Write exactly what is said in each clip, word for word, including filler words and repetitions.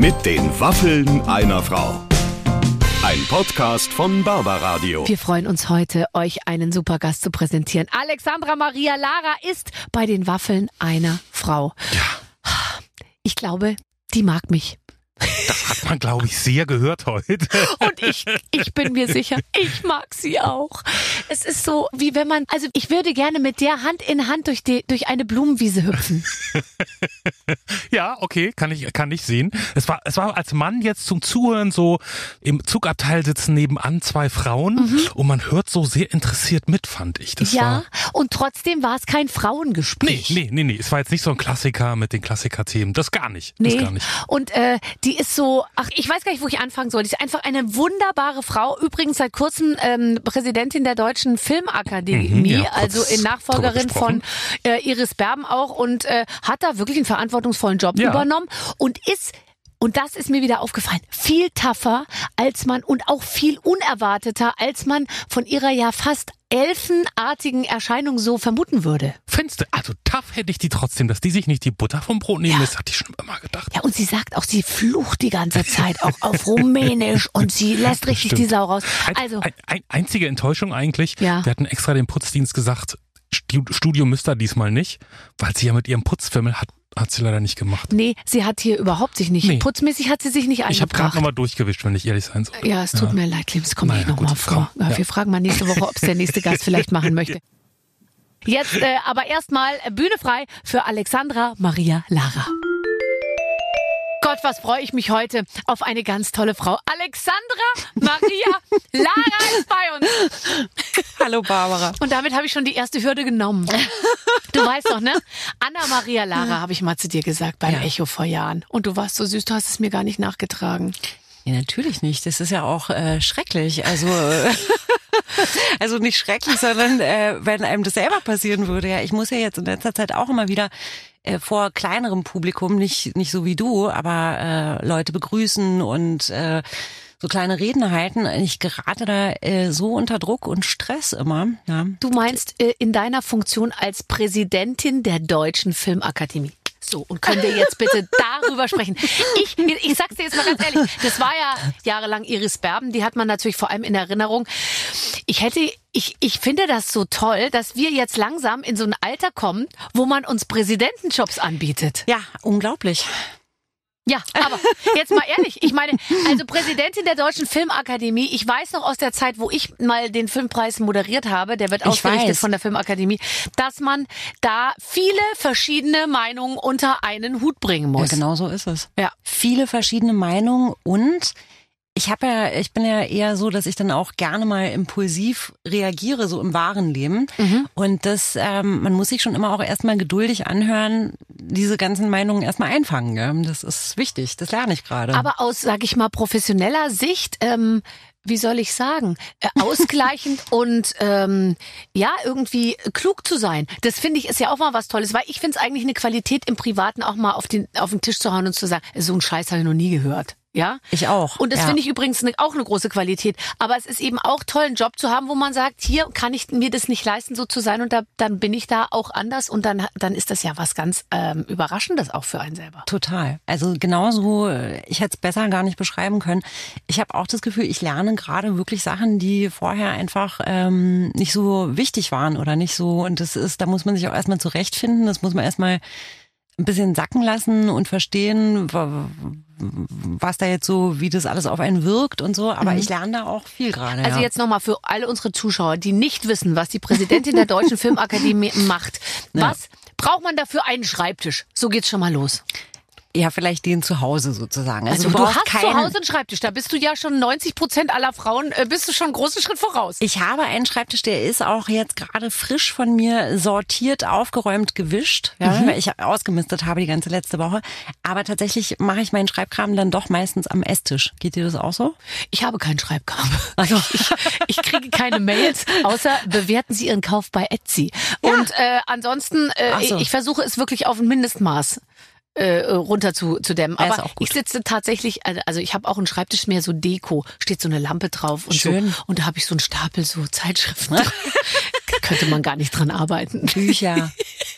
Mit den Waffeln einer Frau. Ein Podcast von Barbaradio. Wir freuen uns heute, euch einen super Gast zu präsentieren. Alexandra Maria Lara ist bei den Waffeln einer Frau. Ja. Ich glaube, die mag mich. Das hat man, glaube ich, sehr gehört heute. Und ich, ich bin mir sicher, ich mag sie auch. Es ist so, wie wenn man, also ich würde gerne mit der Hand in Hand durch die, durch eine Blumenwiese hüpfen. Ja, okay, kann ich, kann ich sehen. Es war, es war als Mann jetzt zum Zuhören so, im Zugabteil sitzen nebenan zwei Frauen mhm. und man hört so sehr interessiert mit, fand ich. Das ja, war, und trotzdem war es kein Frauengespräch. Nee, nee, nee, nee, es war jetzt nicht so ein Klassiker mit den Klassiker-Themen. Das gar nicht. Nee. Das gar nicht. Und äh, die ist so, ach, ich weiß gar nicht, wo ich anfangen soll. Die ist einfach eine wunderbare Frau. Übrigens seit kurzem ähm, Präsidentin der Deutschen Filmakademie, Mhm, ja, also in Nachfolgerin von äh, Iris Berben auch und äh, hat da wirklich einen verantwortungsvollen Job ja. übernommen und ist, und das ist mir wieder aufgefallen, viel tougher als man und auch viel unerwarteter, als man von ihrer ja fast elfenartigen Erscheinung so vermuten würde. Findest du, also tough hätte ich die trotzdem, dass die sich nicht die Butter vom Brot nehmen, Ja. das hatte ich schon immer gedacht. Ja, und sie sagt auch, sie flucht die ganze Zeit auch auf Rumänisch und sie lässt richtig die Sau raus. Also, ein, ein, einzige Enttäuschung eigentlich, Ja. wir hatten extra dem Putzdienst gesagt, Stu- Studio Mister diesmal nicht, weil sie ja mit ihrem Putzfimmel hat, hat sie leider nicht gemacht. nee, sie hat hier überhaupt sich nicht, Nee. putzmäßig hat sie sich nicht Ich habe eingebracht. gerade nochmal durchgewischt, wenn ich ehrlich sein soll. Ja, es tut Ja. mir leid, Clem, es kommt Naja, nicht nochmal gut, vor. komm, Ja, ja. Wir fragen mal nächste Woche, ob es der nächste Gast vielleicht machen möchte. Jetzt äh, aber erstmal Bühne frei für Alexandra Maria Lara. Gott, was freue ich mich heute auf eine ganz tolle Frau. Alexandra Maria Lara ist bei uns. Hallo Barbara. Und damit habe ich schon die erste Hürde genommen. Du weißt doch, ne? Anna Maria Lara habe ich mal zu dir gesagt beim Ja. Echo vor Jahren. Und du warst so süß, du hast es mir gar nicht nachgetragen. Ja, natürlich nicht. Das ist ja auch äh, schrecklich. Also äh, also nicht schrecklich, sondern äh, wenn einem das selber passieren würde. Ja, ich muss ja jetzt in letzter Zeit auch immer wieder äh, vor kleinerem Publikum, nicht nicht so wie du, aber äh, Leute begrüßen und äh, so kleine Reden halten. Ich gerate da äh, so unter Druck und Stress immer. Ja. Du meinst äh, in deiner Funktion als Präsidentin der Deutschen Filmakademie. So, und können wir jetzt bitte darüber sprechen? Ich, ich sag's dir jetzt mal ganz ehrlich, das war ja jahrelang Iris Berben, die hat man natürlich vor allem in Erinnerung. Ich hätte, ich, ich finde das so toll, dass wir jetzt langsam in so ein Alter kommen, wo man uns Präsidentenjobs anbietet. Ja, unglaublich. Ja, aber jetzt mal ehrlich, ich meine, also Präsidentin der Deutschen Filmakademie, ich weiß noch aus der Zeit, wo ich mal den Filmpreis moderiert habe, der wird Ich ausgerichtet weiß. von der Filmakademie, dass man da viele verschiedene Meinungen unter einen Hut bringen muss. Ja, genau so ist es. Ja. Viele verschiedene Meinungen und ich habe ja, ich bin ja eher so, dass ich dann auch gerne mal impulsiv reagiere, so im wahren Leben. Mhm. Und das, ähm, man muss sich schon immer auch erstmal geduldig anhören, diese ganzen Meinungen erstmal einfangen. Gell? Das ist wichtig, das lerne ich gerade. Aber aus, sag ich mal, professioneller Sicht, ähm, wie soll ich sagen, äh, ausgleichend und ähm, ja, irgendwie klug zu sein. Das finde ich ist ja auch mal was Tolles, weil ich finde es eigentlich eine Qualität im Privaten auch mal auf den, auf den Tisch zu hauen und zu sagen, so einen Scheiß habe ich noch nie gehört. Ja, ich auch. Und das ja. finde ich übrigens ne, auch eine große Qualität. Aber es ist eben auch toll, einen Job zu haben, wo man sagt, hier kann ich mir das nicht leisten, so zu sein. Und da, dann bin ich da auch anders. Und dann, dann ist das ja was ganz ähm, Überraschendes auch für einen selber. Total. Also genauso, ich hätte es besser gar nicht beschreiben können. Ich habe auch das Gefühl, ich lerne gerade wirklich Sachen, die vorher einfach ähm, nicht so wichtig waren oder nicht so. Und das ist, da muss man sich auch erstmal zurechtfinden. Das muss man erstmal ein bisschen sacken lassen und verstehen, was da jetzt so, wie das alles auf einen wirkt und so. Aber mhm. ich lerne da auch viel gerade. Also ja. jetzt nochmal für alle unsere Zuschauer, die nicht wissen, was die Präsidentin der Deutschen Filmakademie macht. Was ja. braucht man dafür? Einen Schreibtisch? So geht's schon mal los. Ja, vielleicht den zu Hause sozusagen. Also, Also du, du, du hast keinen, zu Hause einen Schreibtisch. Da bist du ja schon neunzig Prozent aller Frauen, äh, bist du schon einen großen Schritt voraus. Ich habe einen Schreibtisch, der ist auch jetzt gerade frisch von mir sortiert, aufgeräumt, gewischt, ja, mhm. weil ich ausgemistet habe die ganze letzte Woche. Aber tatsächlich mache ich meinen Schreibkram dann doch meistens am Esstisch. Geht dir das auch so? Ich habe keinen Schreibkram. Also ich, ich kriege keine Mails, außer bewerten Sie Ihren Kauf bei Etsy. Ja. Und äh, ansonsten, äh, so. ich, ich versuche es wirklich auf ein Mindestmaß Äh, runter zu, zu dämmen. Aber ja, ich sitze tatsächlich, also ich habe auch einen Schreibtisch mehr so Deko, steht so eine Lampe drauf und Schön. so. Und da habe ich so einen Stapel so Zeitschriften. Könnte man gar nicht dran arbeiten. Bücher.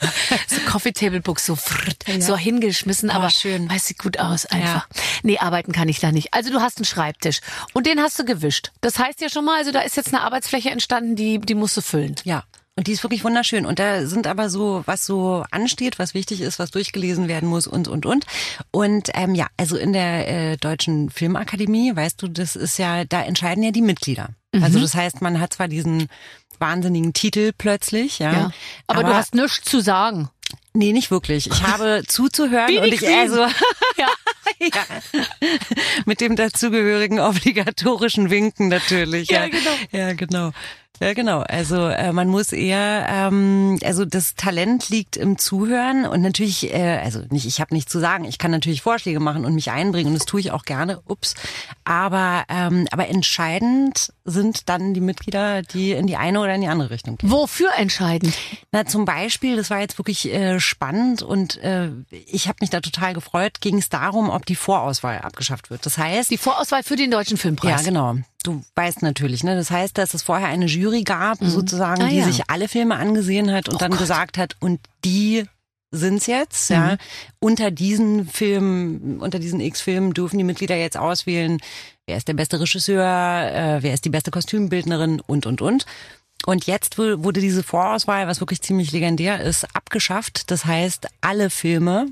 So Coffee Table Books, so, frrt, Ja. so hingeschmissen, Oh, aber schön. weiß sieht gut aus einfach. Nee, arbeiten kann ich da nicht. Also du hast einen Schreibtisch und den hast du gewischt. Das heißt ja schon mal, also da ist jetzt eine Arbeitsfläche entstanden, die, die musst du füllen. Ja. Und die ist wirklich wunderschön. Und da sind aber so, was so ansteht, was wichtig ist, was durchgelesen werden muss und, und, und. Und ähm, ja, also in der äh, Deutschen Filmakademie, weißt du, das ist ja, da entscheiden ja die Mitglieder. Mhm. Also das heißt, man hat zwar diesen wahnsinnigen Titel plötzlich, ja. Ja. Aber, aber du hast nichts zu sagen. Nee, nicht wirklich. Ich habe zuzuhören Wie und die ich Queen. also Ja. ja. Mit dem dazugehörigen obligatorischen Winken natürlich. Ja, genau. Ja, genau. Ja, genau. Also äh, man muss eher, ähm, also das Talent liegt im Zuhören und natürlich, äh, also nicht, ich habe nichts zu sagen. Ich kann natürlich Vorschläge machen und mich einbringen und das tue ich auch gerne. Ups. Aber ähm, aber entscheidend sind dann die Mitglieder, die in die eine oder in die andere Richtung gehen. Wofür entscheidend? Na, zum Beispiel, das war jetzt wirklich äh, spannend und äh, ich habe mich da total gefreut, ging es darum, ob die Vorauswahl abgeschafft wird. Das heißt, Die Vorauswahl für den Deutschen Filmpreis. ja, genau. Du weißt natürlich, ne? Das heißt, dass es vorher eine Jury gab, mhm. sozusagen, Ah, die ja. sich alle Filme angesehen hat und Oh dann Gott. gesagt hat, und die sind's jetzt, mhm. ja. Unter diesen Filmen, unter diesen X-Filmen dürfen die Mitglieder jetzt auswählen, wer ist der beste Regisseur, äh, wer ist die beste Kostümbildnerin und, und, und. Und jetzt wurde diese Vorauswahl, was wirklich ziemlich legendär ist, abgeschafft. Das heißt, alle Filme,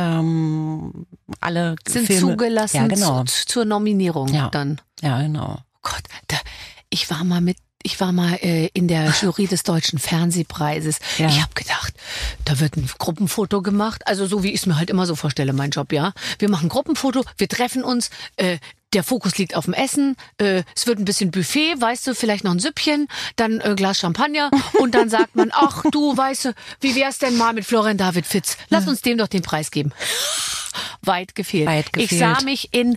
ähm, alle Sind Filme, zugelassen ja, genau. zu, zur Nominierung Ja. dann. Ja, genau. Gott, da, ich war mal mit, ich war mal äh, in der Jury des Deutschen Fernsehpreises. Ja. Ich habe gedacht, da wird ein Gruppenfoto gemacht. Also so wie ich es mir halt immer so vorstelle, mein Job, ja. Wir machen ein Gruppenfoto, wir treffen uns, äh, der Fokus liegt auf dem Essen, äh, es wird ein bisschen Buffet, weißt du, vielleicht noch ein Süppchen, dann ein äh, Glas Champagner und dann sagt man, ach du, weißt du, wie wär's denn mal mit Florian David Fitz? Lass uns dem doch den Preis geben. Weit gefehlt. Weit gefehlt. Ich sah mich in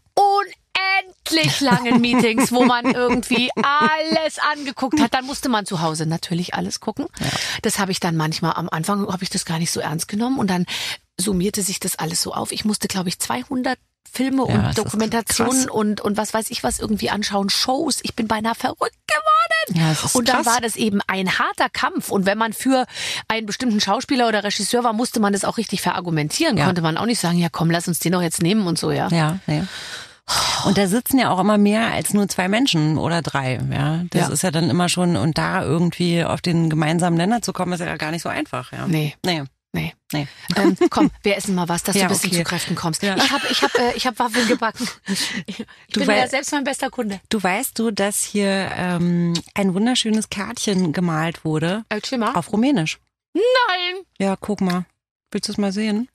unendlich langen Meetings, wo man irgendwie alles angeguckt hat. Dann musste man zu Hause natürlich alles gucken. Ja. Das habe ich dann manchmal, am Anfang habe ich das gar nicht so ernst genommen und dann summierte sich das alles so auf. Ich musste, glaube ich, zweihundert Filme Ja, und das ist Dokumentationen krass. und und was weiß ich was irgendwie anschauen, Shows. Ich bin beinahe verrückt geworden. Ja, das ist und dann krass. war das eben ein harter Kampf. Und wenn man für einen bestimmten Schauspieler oder Regisseur war, musste man das auch richtig verargumentieren. Ja. Konnte man auch nicht sagen, ja komm, lass uns den doch jetzt nehmen und so, ja. Ja, nee. Und da sitzen ja auch immer mehr als nur zwei Menschen oder drei, ja. Das Ja. ist ja dann immer schon, und da irgendwie auf den gemeinsamen Nenner zu kommen, ist ja gar nicht so einfach, ja. Nee. Nee. Nee. Nee. Ähm, komm, wir essen mal was, dass Ja, du ein bisschen okay. zu Kräften kommst. Ja. Ich habe ich hab, äh, ich hab Waffeln gebacken. Ich Du bin wei- ja selbst mein bester Kunde. Du weißt du, dass hier ähm, ein wunderschönes Kärtchen gemalt wurde Erzähl mal. auf Rumänisch? Nein! Ja, guck mal. Willst du es mal sehen?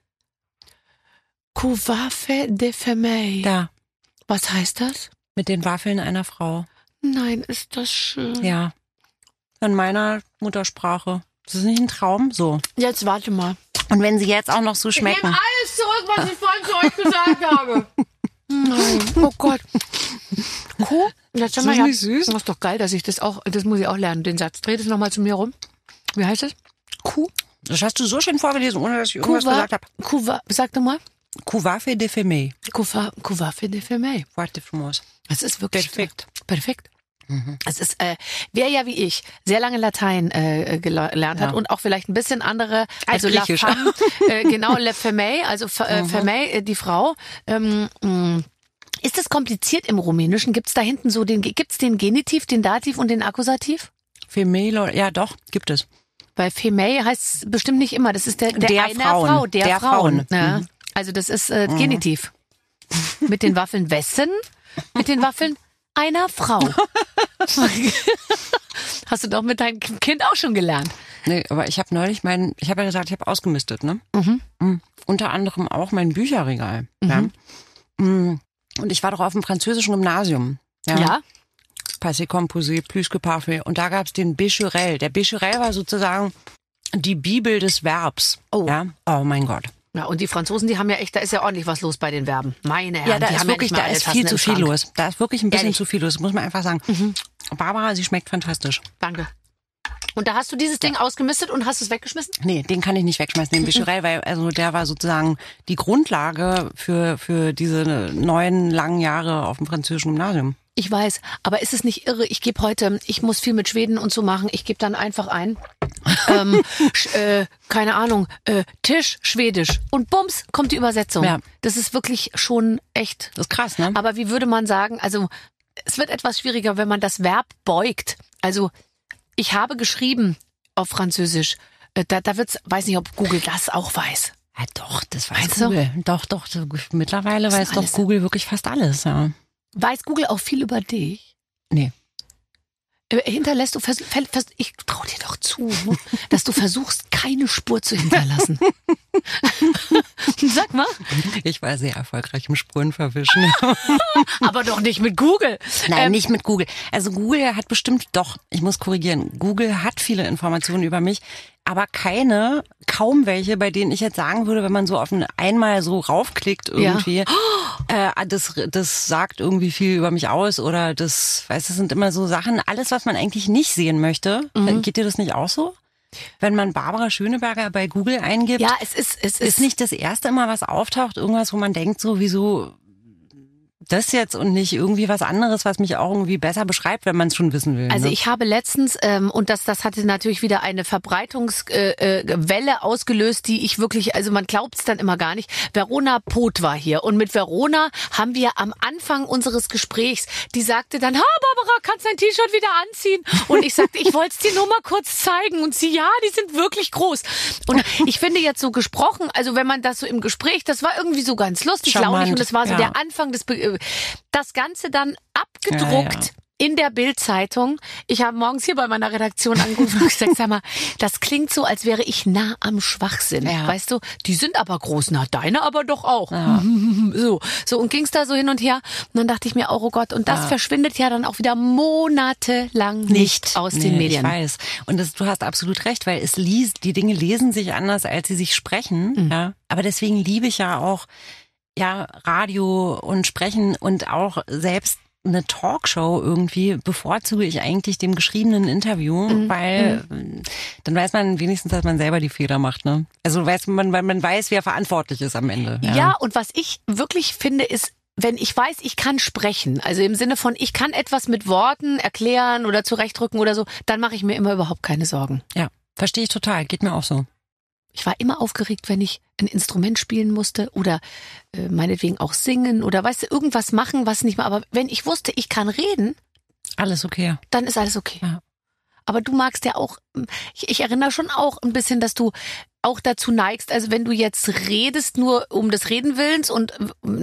Cuvafe de femei. Da, Was heißt das? mit den Waffeln einer Frau. Nein, ist das schön. Ja. In meiner Muttersprache. Ist das nicht ein Traum? So. Jetzt warte mal. Und wenn sie jetzt auch noch so Ich schmecken. nehme alles zurück, was ich vorhin zu euch gesagt habe. Nein, oh Gott. Kuh? Jetzt Ist mal das ja. nicht süß? Das ist doch geil, dass ich das auch, das muss ich auch lernen, den Satz. Dreh das nochmal zu mir rum. Wie heißt es? Kuh? Das hast du so schön vorgelesen, ohne dass ich irgendwas Kuva, gesagt habe. Kuva, sag doch mal. Cuvafe de femei. Kuva, Cuvafe de femei. Warte, Frumos. Das ist wirklich Perfekt. Perfekt. Es ist, äh, wer ja wie ich sehr lange Latein äh, gelernt hat Ja. und auch vielleicht ein bisschen andere, also la Griechisch. femme, äh, genau, le femei, also f- äh, femei, äh, die Frau. Ähm, mh. Ist das kompliziert im Rumänischen? Gibt's da hinten so den, gibt's den Genitiv, den Dativ und den Akkusativ? Femei, Leute, ja doch, gibt es. Weil femei heißt bestimmt nicht immer. Das ist der, der, Der einer Frauen. Frau, der, Der Frauen. Frauen. Ja. Mhm. Also das ist äh, Genitiv. Mit den Waffeln wessen? Mit den Waffeln einer Frau. Hast du doch mit deinem Kind auch schon gelernt. Nee, aber ich habe neulich mein, ich habe ja gesagt, ich habe ausgemistet, ne? Mhm. Unter anderem auch mein Bücherregal. Ja? Mhm. Und ich war doch auf dem französischen Gymnasium. Ja. Ja? Passé composé, plus que parfait. Und da gab's den Becherel. Der Becherel war sozusagen die Bibel des Verbs. Oh. Ja? Oh mein Gott. Ja, und die Franzosen, die haben ja echt, da ist ja ordentlich was los bei den Verben. Meine Herren, Ja, da die ist haben wirklich, ja nicht mal da alle ist Tassen viel im zu viel Schrank. los. Da ist wirklich ein bisschen Ehrlich? zu viel los, muss man einfach sagen. Barbara, sie schmeckt fantastisch. Danke. Und da hast du dieses Ding ausgemistet und hast es weggeschmissen? Nee, den kann ich nicht wegschmeißen, den Becherel, weil also der war sozusagen die Grundlage für für diese neun langen Jahre auf dem französischen Gymnasium. Ich weiß, aber ist es nicht irre? Ich gebe heute, ich muss viel mit Schweden und so machen. Ich gebe dann einfach ein, ähm, sch, äh, keine Ahnung, äh, Tisch, Schwedisch. Und bums, kommt die Übersetzung. Ja. Das ist wirklich schon echt. Das ist krass, ne? Aber wie würde man sagen, also es wird etwas schwieriger, wenn man das Verb beugt. Also ich habe geschrieben auf Französisch. Äh, da, da wird's, weiß nicht, ob Google das auch weiß. Ja, doch, das weiß Meinst du? Google. Doch, doch, so, mittlerweile Das ist weiß doch alles- Google wirklich fast alles, ja. Weiß Google auch viel über dich? Nee. Äh, Hinterlässt du, vers, vers, vers, ich trau dir doch zu, dass du versuchst, keine Spur zu hinterlassen. Sag mal. Ich war sehr erfolgreich im Spuren verwischen. Aber doch nicht mit Google. Nein, Ähm, nicht mit Google. Also Google hat bestimmt, doch, ich muss korrigieren, Google hat viele Informationen über mich, aber keine, kaum welche, bei denen ich jetzt sagen würde, wenn man so auf ein einmal so raufklickt irgendwie, äh, das, das sagt irgendwie viel über mich aus oder das, weißt du, das sind immer so Sachen, alles, was man eigentlich nicht sehen möchte. Mhm. Geht dir das nicht auch so? Wenn man Barbara Schöneberger bei Google eingibt, Ja, es ist, es ist, ist nicht das erste Mal, was auftaucht, irgendwas, wo man denkt, so, wieso das jetzt und nicht irgendwie was anderes, was mich auch irgendwie besser beschreibt, wenn man es schon wissen will. Also ne? ich habe letztens, ähm, und das, das hatte natürlich wieder eine Verbreitungswelle äh, äh, Welle ausgelöst, die ich wirklich, also man glaubt es dann immer gar nicht. Verona Poth war hier und mit Verona haben wir am Anfang unseres Gesprächs, die sagte dann, ha Barbara, kannst dein T-Shirt wieder anziehen? Und ich sagte, ich wollte es dir nur mal kurz zeigen. Und sie, ja, die sind wirklich groß. Und ich finde jetzt so gesprochen, also wenn man das so im Gespräch, das war irgendwie so ganz lustig, Charmant, launig und das war so ja. der Anfang des, Be das Ganze dann abgedruckt. Ja, ja. In der Bild-Zeitung. Ich habe morgens hier bei meiner Redaktion angerufen und gesagt, sag mal, das klingt so, als wäre ich nah am Schwachsinn. Ja. Weißt du, die sind aber groß, na deine aber doch auch. Ja. So, so und ging's da so hin und her. Und dann dachte ich mir, oh Gott, und das Ja. verschwindet ja dann auch wieder monatelang nicht aus den Nee, Medien. Ich weiß. Und das, du hast absolut recht, weil es liest, die Dinge lesen sich anders, als sie sich sprechen. Mhm. Ja. Aber deswegen liebe ich ja auch ja Radio und Sprechen und auch selbst eine Talkshow irgendwie bevorzuge ich eigentlich dem geschriebenen Interview, Mhm. weil mhm. dann weiß man wenigstens, dass man selber die Fehler macht. Ne? Also weiß man, weil man weiß, wer verantwortlich ist am Ende. Ja. ja, und was ich wirklich finde, ist, wenn ich weiß, ich kann sprechen, also im Sinne von, ich kann etwas mit Worten erklären oder zurechtrücken oder so, dann mache ich mir immer überhaupt keine Sorgen. Ja, verstehe ich total. Geht mir auch so. Ich war immer aufgeregt, wenn ich ein Instrument spielen musste oder äh, meinetwegen auch singen oder weißt du, irgendwas machen, was nicht mehr. Aber wenn ich wusste, ich kann reden, Alles okay. dann ist alles okay. Ja. Aber du magst ja auch, ich, ich erinnere schon auch ein bisschen, dass du auch dazu neigst, also wenn du jetzt redest, nur um des Reden willens und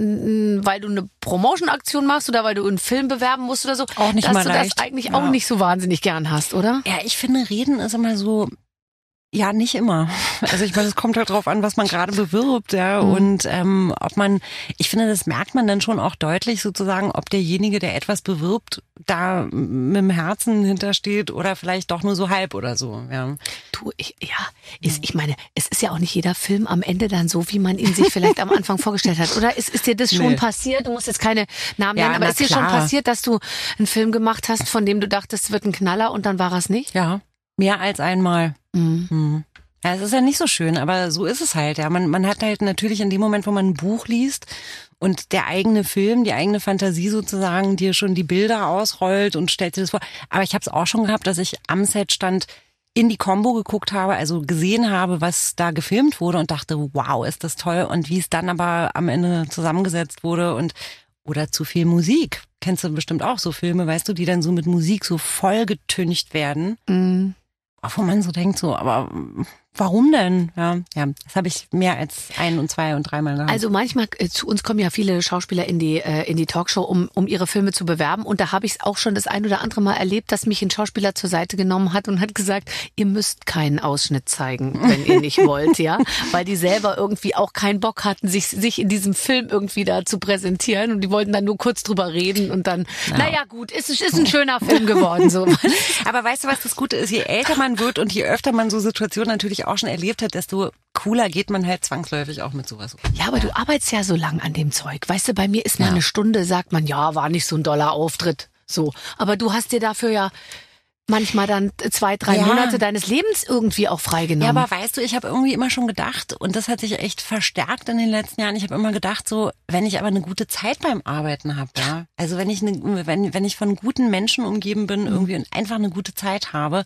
mm, weil du eine Promotion-Aktion machst oder weil du einen Film bewerben musst oder so, Auch nicht dass mal du leicht. das eigentlich Ja. auch nicht so wahnsinnig gern hast, oder? Ja, ich finde, Reden ist immer so, ja, nicht immer. Also ich meine, es kommt halt drauf an, was man gerade bewirbt, ja, Mhm. und ähm, ob man, ich finde, das merkt man dann schon auch deutlich sozusagen, ob derjenige, der etwas bewirbt, da mit dem Herzen hintersteht oder vielleicht doch nur so halb oder so, ja. Du, ich, ja, ist, ich meine, es ist ja auch nicht jeder Film am Ende dann so, wie man ihn sich vielleicht am Anfang vorgestellt hat, oder? Ist, ist dir das schon Nee. passiert? Du musst jetzt keine Namen Ja, nennen, aber na ist dir schon klar. passiert, dass du einen Film gemacht hast, von dem du dachtest, es wird ein Knaller und dann war es nicht? Ja, mehr als einmal. Mhm. Hm. Ja, es ist ja nicht so schön, aber so ist es halt. Ja, man, man hat halt natürlich in dem Moment, wo man ein Buch liest und der eigene Film, die eigene Fantasie sozusagen, dir schon die Bilder ausrollt und stellt dir das vor. Aber ich habe es auch schon gehabt, dass ich am Set stand, in die Combo geguckt habe, also gesehen habe, was da gefilmt wurde und dachte, wow, ist das toll. Und wie es dann aber am Ende zusammengesetzt wurde und oder zu viel Musik. Kennst du bestimmt auch so Filme, weißt du, die dann so mit Musik so vollgetüncht werden. Mhm. Auch wo man so denkt, so, aber warum denn? Ja, ja, das habe ich mehr als ein und zwei und dreimal gehabt. Also manchmal, äh, zu uns kommen ja viele Schauspieler in die äh, in die Talkshow, um um ihre Filme zu bewerben. Und da habe ich es auch schon das ein oder andere Mal erlebt, dass mich ein Schauspieler zur Seite genommen hat und hat gesagt, ihr müsst keinen Ausschnitt zeigen, wenn ihr nicht wollt, ja, weil die selber irgendwie auch keinen Bock hatten, sich sich in diesem Film irgendwie da zu präsentieren und die wollten dann nur kurz drüber reden und dann, ja. naja gut, ist ist ein schöner Film geworden so. Aber weißt du, was das Gute ist? Je älter man wird und je öfter man so Situationen natürlich auch schon erlebt hat, desto cooler geht man halt zwangsläufig auch mit sowas um. Ja, aber du arbeitest ja so lang an dem Zeug. Weißt du, bei mir ist mal Ja. eine Stunde, sagt man, ja, war nicht so ein doller Auftritt. So. Aber du hast dir dafür ja manchmal dann zwei, drei Ja. Monate deines Lebens irgendwie auch freigenommen. Ja, aber weißt du, ich habe irgendwie immer schon gedacht, und das hat sich echt verstärkt in den letzten Jahren, ich habe immer gedacht, so, wenn ich aber eine gute Zeit beim Arbeiten habe, ja, also wenn ich eine, wenn, wenn ich von guten Menschen umgeben bin, irgendwie und einfach eine gute Zeit habe,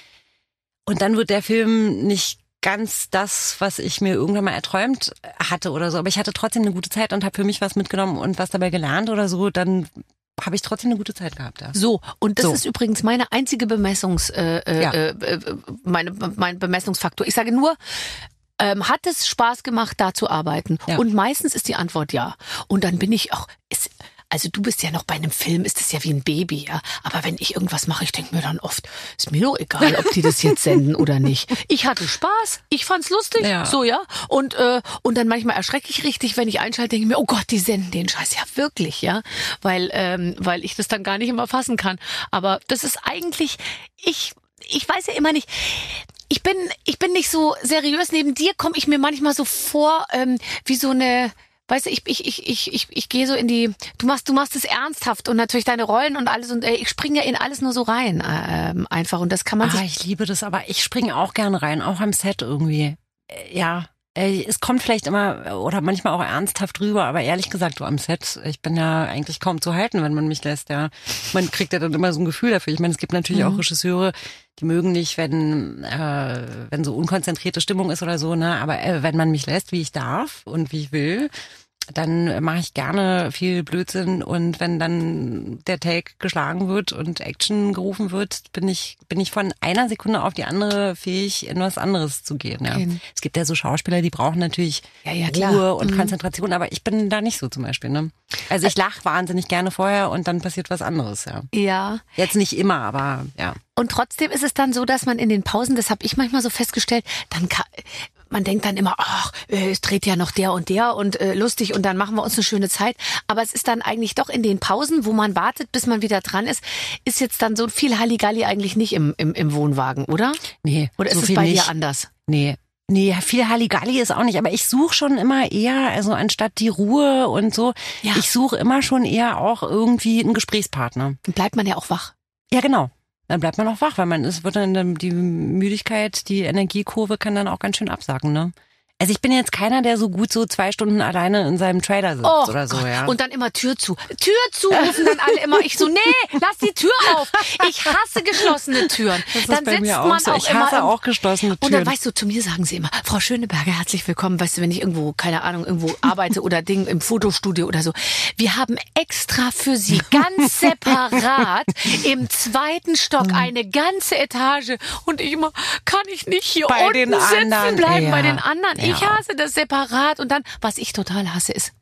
und dann wird der Film nicht ganz das, was ich mir irgendwann mal erträumt hatte oder so, aber ich hatte trotzdem eine gute Zeit und habe für mich was mitgenommen und was dabei gelernt oder so, dann habe ich trotzdem eine gute Zeit gehabt. Ja. So, und das So. ist übrigens meine einzige Bemessungs, äh, äh, Ja. äh, meine, mein Bemessungsfaktor. Ich sage nur, ähm, hat es Spaß gemacht, da zu arbeiten? Ja. Und meistens ist die Antwort ja. Und dann bin ich auch, ist, also du bist ja noch bei einem Film, ist das ja wie ein Baby, ja. Aber wenn ich irgendwas mache, ich denke mir dann oft, ist mir doch egal, ob die das jetzt senden oder nicht. Ich hatte Spaß, ich fand's lustig, Ja. so ja. Und äh, und dann manchmal erschrecke ich richtig, wenn ich einschalte, denke ich mir, oh Gott, die senden den Scheiß ja wirklich, ja, weil ähm, weil ich das dann gar nicht immer fassen kann. Aber das ist eigentlich, ich ich weiß ja immer nicht. Ich bin ich bin nicht so seriös. Neben dir komme ich mir manchmal so vor ähm, wie so eine. Weißt du, ich, ich, ich, ich, ich, ich gehe so in die, du machst, du machst es ernsthaft und natürlich deine Rollen und alles und äh, ich springe ja in alles nur so rein, ähm, einfach und das kann man Ah, sich. ich liebe das, aber ich springe auch gerne rein, auch am Set irgendwie. Äh, Ja, äh, es kommt vielleicht immer oder manchmal auch ernsthaft rüber, aber ehrlich gesagt, du am Set, ich bin ja eigentlich kaum zu halten, wenn man mich lässt, ja. Man kriegt ja dann immer so ein Gefühl dafür. Ich meine, es gibt natürlich Mhm. auch Regisseure, die mögen nicht, wenn äh, wenn so unkonzentrierte Stimmung ist oder so, ne, aber äh, wenn man mich lässt, wie ich darf und wie ich will, dann mache ich gerne viel Blödsinn und wenn dann der Take geschlagen wird und Action gerufen wird, bin ich bin ich von einer Sekunde auf die andere fähig, in was anderes zu gehen. Ja. Okay. Es gibt ja so Schauspieler, die brauchen natürlich Ja, ja, klar. Ruhe und Mhm. Konzentration, aber ich bin da nicht so zum Beispiel. Ne? Also ich lache wahnsinnig gerne vorher und dann passiert was anderes. Ja. Ja. Jetzt nicht immer, aber ja. Und trotzdem ist es dann so, dass man in den Pausen, das habe ich manchmal so festgestellt, dann kann, man denkt dann immer, ach, äh, es dreht ja noch der und der und äh, lustig und dann machen wir uns eine schöne Zeit. Aber es ist dann eigentlich doch in den Pausen, wo man wartet, bis man wieder dran ist, ist jetzt dann so viel Halligalli eigentlich nicht im, im, im Wohnwagen, oder? Nee, Oder ist so es viel bei nicht. dir anders? Nee. Nee, viel Halligalli ist auch nicht, aber ich suche schon immer eher, also anstatt die Ruhe und so, Ja. ich suche immer schon eher auch irgendwie einen Gesprächspartner. Dann bleibt man ja auch wach. Ja, genau. Dann bleibt man auch wach, weil man ist, wird dann die Müdigkeit, die Energiekurve kann dann auch ganz schön absacken, ne? Also ich bin jetzt keiner, der so gut so zwei Stunden alleine in seinem Trailer sitzt Oh oder so, Gott. ja. Und dann immer Tür zu. Tür zu rufen dann alle immer. Ich so, nee, lass die Tür auf. Ich hasse geschlossene Türen. Das ist dann bei sitzt mir auch man so. auch Ich immer hasse im- auch geschlossene Und dann Türen. weißt du, zu mir sagen sie immer, Frau Schöneberger, herzlich willkommen. Weißt du, wenn ich irgendwo, keine Ahnung, irgendwo arbeite oder Ding im Fotostudio oder so. Wir haben extra für Sie ganz separat im zweiten Stock eine ganze Etage. Und ich immer, kann ich nicht hier Bei unten den sitzen anderen, bleiben ja. bei den anderen? Ich Ja. hasse das separat. Und dann, was ich total hasse, ist,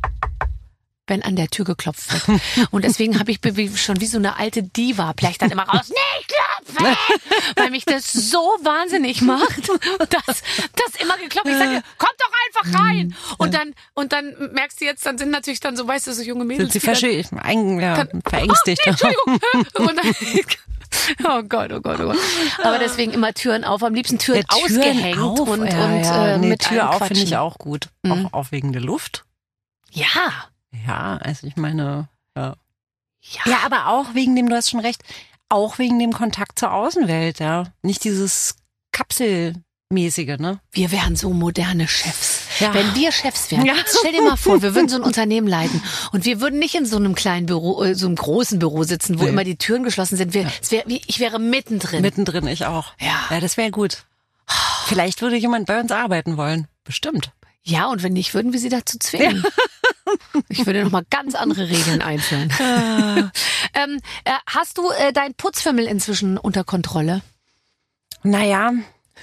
wenn an der Tür geklopft wird. Und deswegen habe ich be- schon wie so eine alte Diva, vielleicht dann immer raus, nicht klopfen! Weil mich das so wahnsinnig macht, dass das immer geklopft wird. Ich sage, komm doch einfach rein! Und dann, und dann merkst du jetzt, dann sind natürlich dann so, weißt du, so junge Mädels. Sind sie die dann- verschä- ein, ja, Kann- verängstigt. Oh, nee, Entschuldigung. Und dann, oh Gott, oh Gott, oh Gott. Aber deswegen immer Türen auf, am liebsten Türen, Ja, Türen ausgehängt auf, und, ja, und ja. äh, nee, mit Tür allen auf finde ich quatschen. auch gut. Mhm. Auch, auch wegen der Luft. Ja. Ja, also ich meine, ja. Ja. Ja, aber auch wegen dem, du hast schon recht, auch wegen dem Kontakt zur Außenwelt, ja. Nicht dieses Kapselmäßige, ne? Wir wären so moderne Chefs. Ja. Wenn wir Chefs wären, Ja. stell dir mal vor, wir würden so ein Unternehmen leiten und wir würden nicht in so einem kleinen Büro, äh, so einem großen Büro sitzen, wo Nee. immer die Türen geschlossen sind. Wir, es wär, wie- ich wäre mittendrin. Mittendrin, ich auch. Ja. Ja, das wäre gut. Vielleicht würde jemand bei uns arbeiten wollen. Bestimmt. Ja, und wenn nicht, würden wir sie dazu zwingen. Ich würde nochmal ganz andere Regeln einführen. ähm, äh, hast du äh, dein Putzfimmel inzwischen unter Kontrolle? Naja,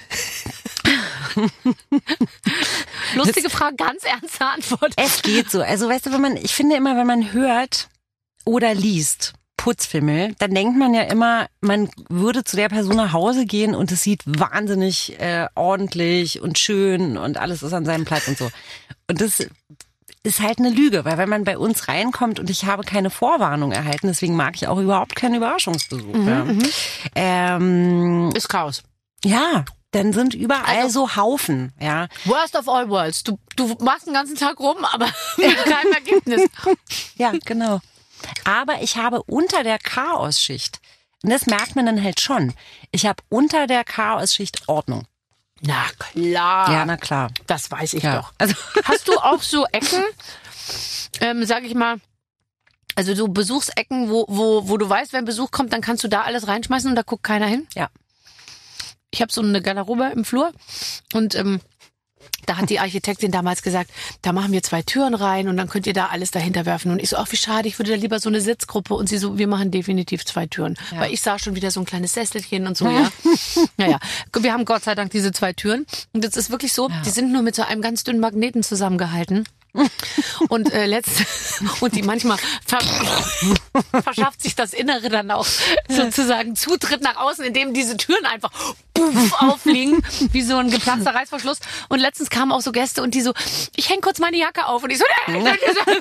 Lustige Frage, ganz ernste Antwort. es geht so. Also weißt du, wenn man, ich finde immer, wenn man hört oder liest Putzfimmel, dann denkt man ja immer, man würde zu der Person nach Hause gehen und es sieht wahnsinnig äh, ordentlich und schön und alles ist an seinem Platz und so. Und das ist halt eine Lüge, weil wenn man bei uns reinkommt und ich habe keine Vorwarnung erhalten, deswegen mag ich auch überhaupt keinen Überraschungsbesuch. ja. Ähm, Ist Chaos. ja, dann sind überall Also- so Haufen, ja. Worst of all worlds. Du, du machst den ganzen Tag rum, aber mit keinem Ergebnis. Ja, genau. Aber ich habe unter der Chaosschicht und das merkt man dann halt schon. Ich habe unter der Chaos-Schicht Ordnung. Na klar. Ja, na klar. Das weiß ich Ja. doch. Also Hast du auch so Ecken, ähm, sag ich mal, also so Besuchsecken, wo, wo, wo du weißt, wenn Besuch kommt, dann kannst du da alles reinschmeißen und da guckt keiner hin? Ja. Ich habe so eine Garderobe im Flur und ähm, da hat die Architektin damals gesagt, da machen wir zwei Türen rein und dann könnt ihr da alles dahinter werfen. Und ich so, ach wie schade, ich würde da lieber so eine Sitzgruppe. Und sie so, wir machen definitiv zwei Türen. Ja. Weil ich sah schon wieder so ein kleines Sesselchen und so, ja. Naja, wir haben Gott sei Dank diese zwei Türen. Und das ist wirklich so, Ja. die sind nur mit so einem ganz dünnen Magneten zusammengehalten. Und äh, letzt und die manchmal ver verschafft sich das Innere dann auch sozusagen Zutritt nach außen, indem diese Türen einfach puff, auffliegen, wie so ein geplatzter Reißverschluss. Und letztens kamen auch so Gäste und die so, ich hänge kurz meine Jacke auf. Und ich so, nee,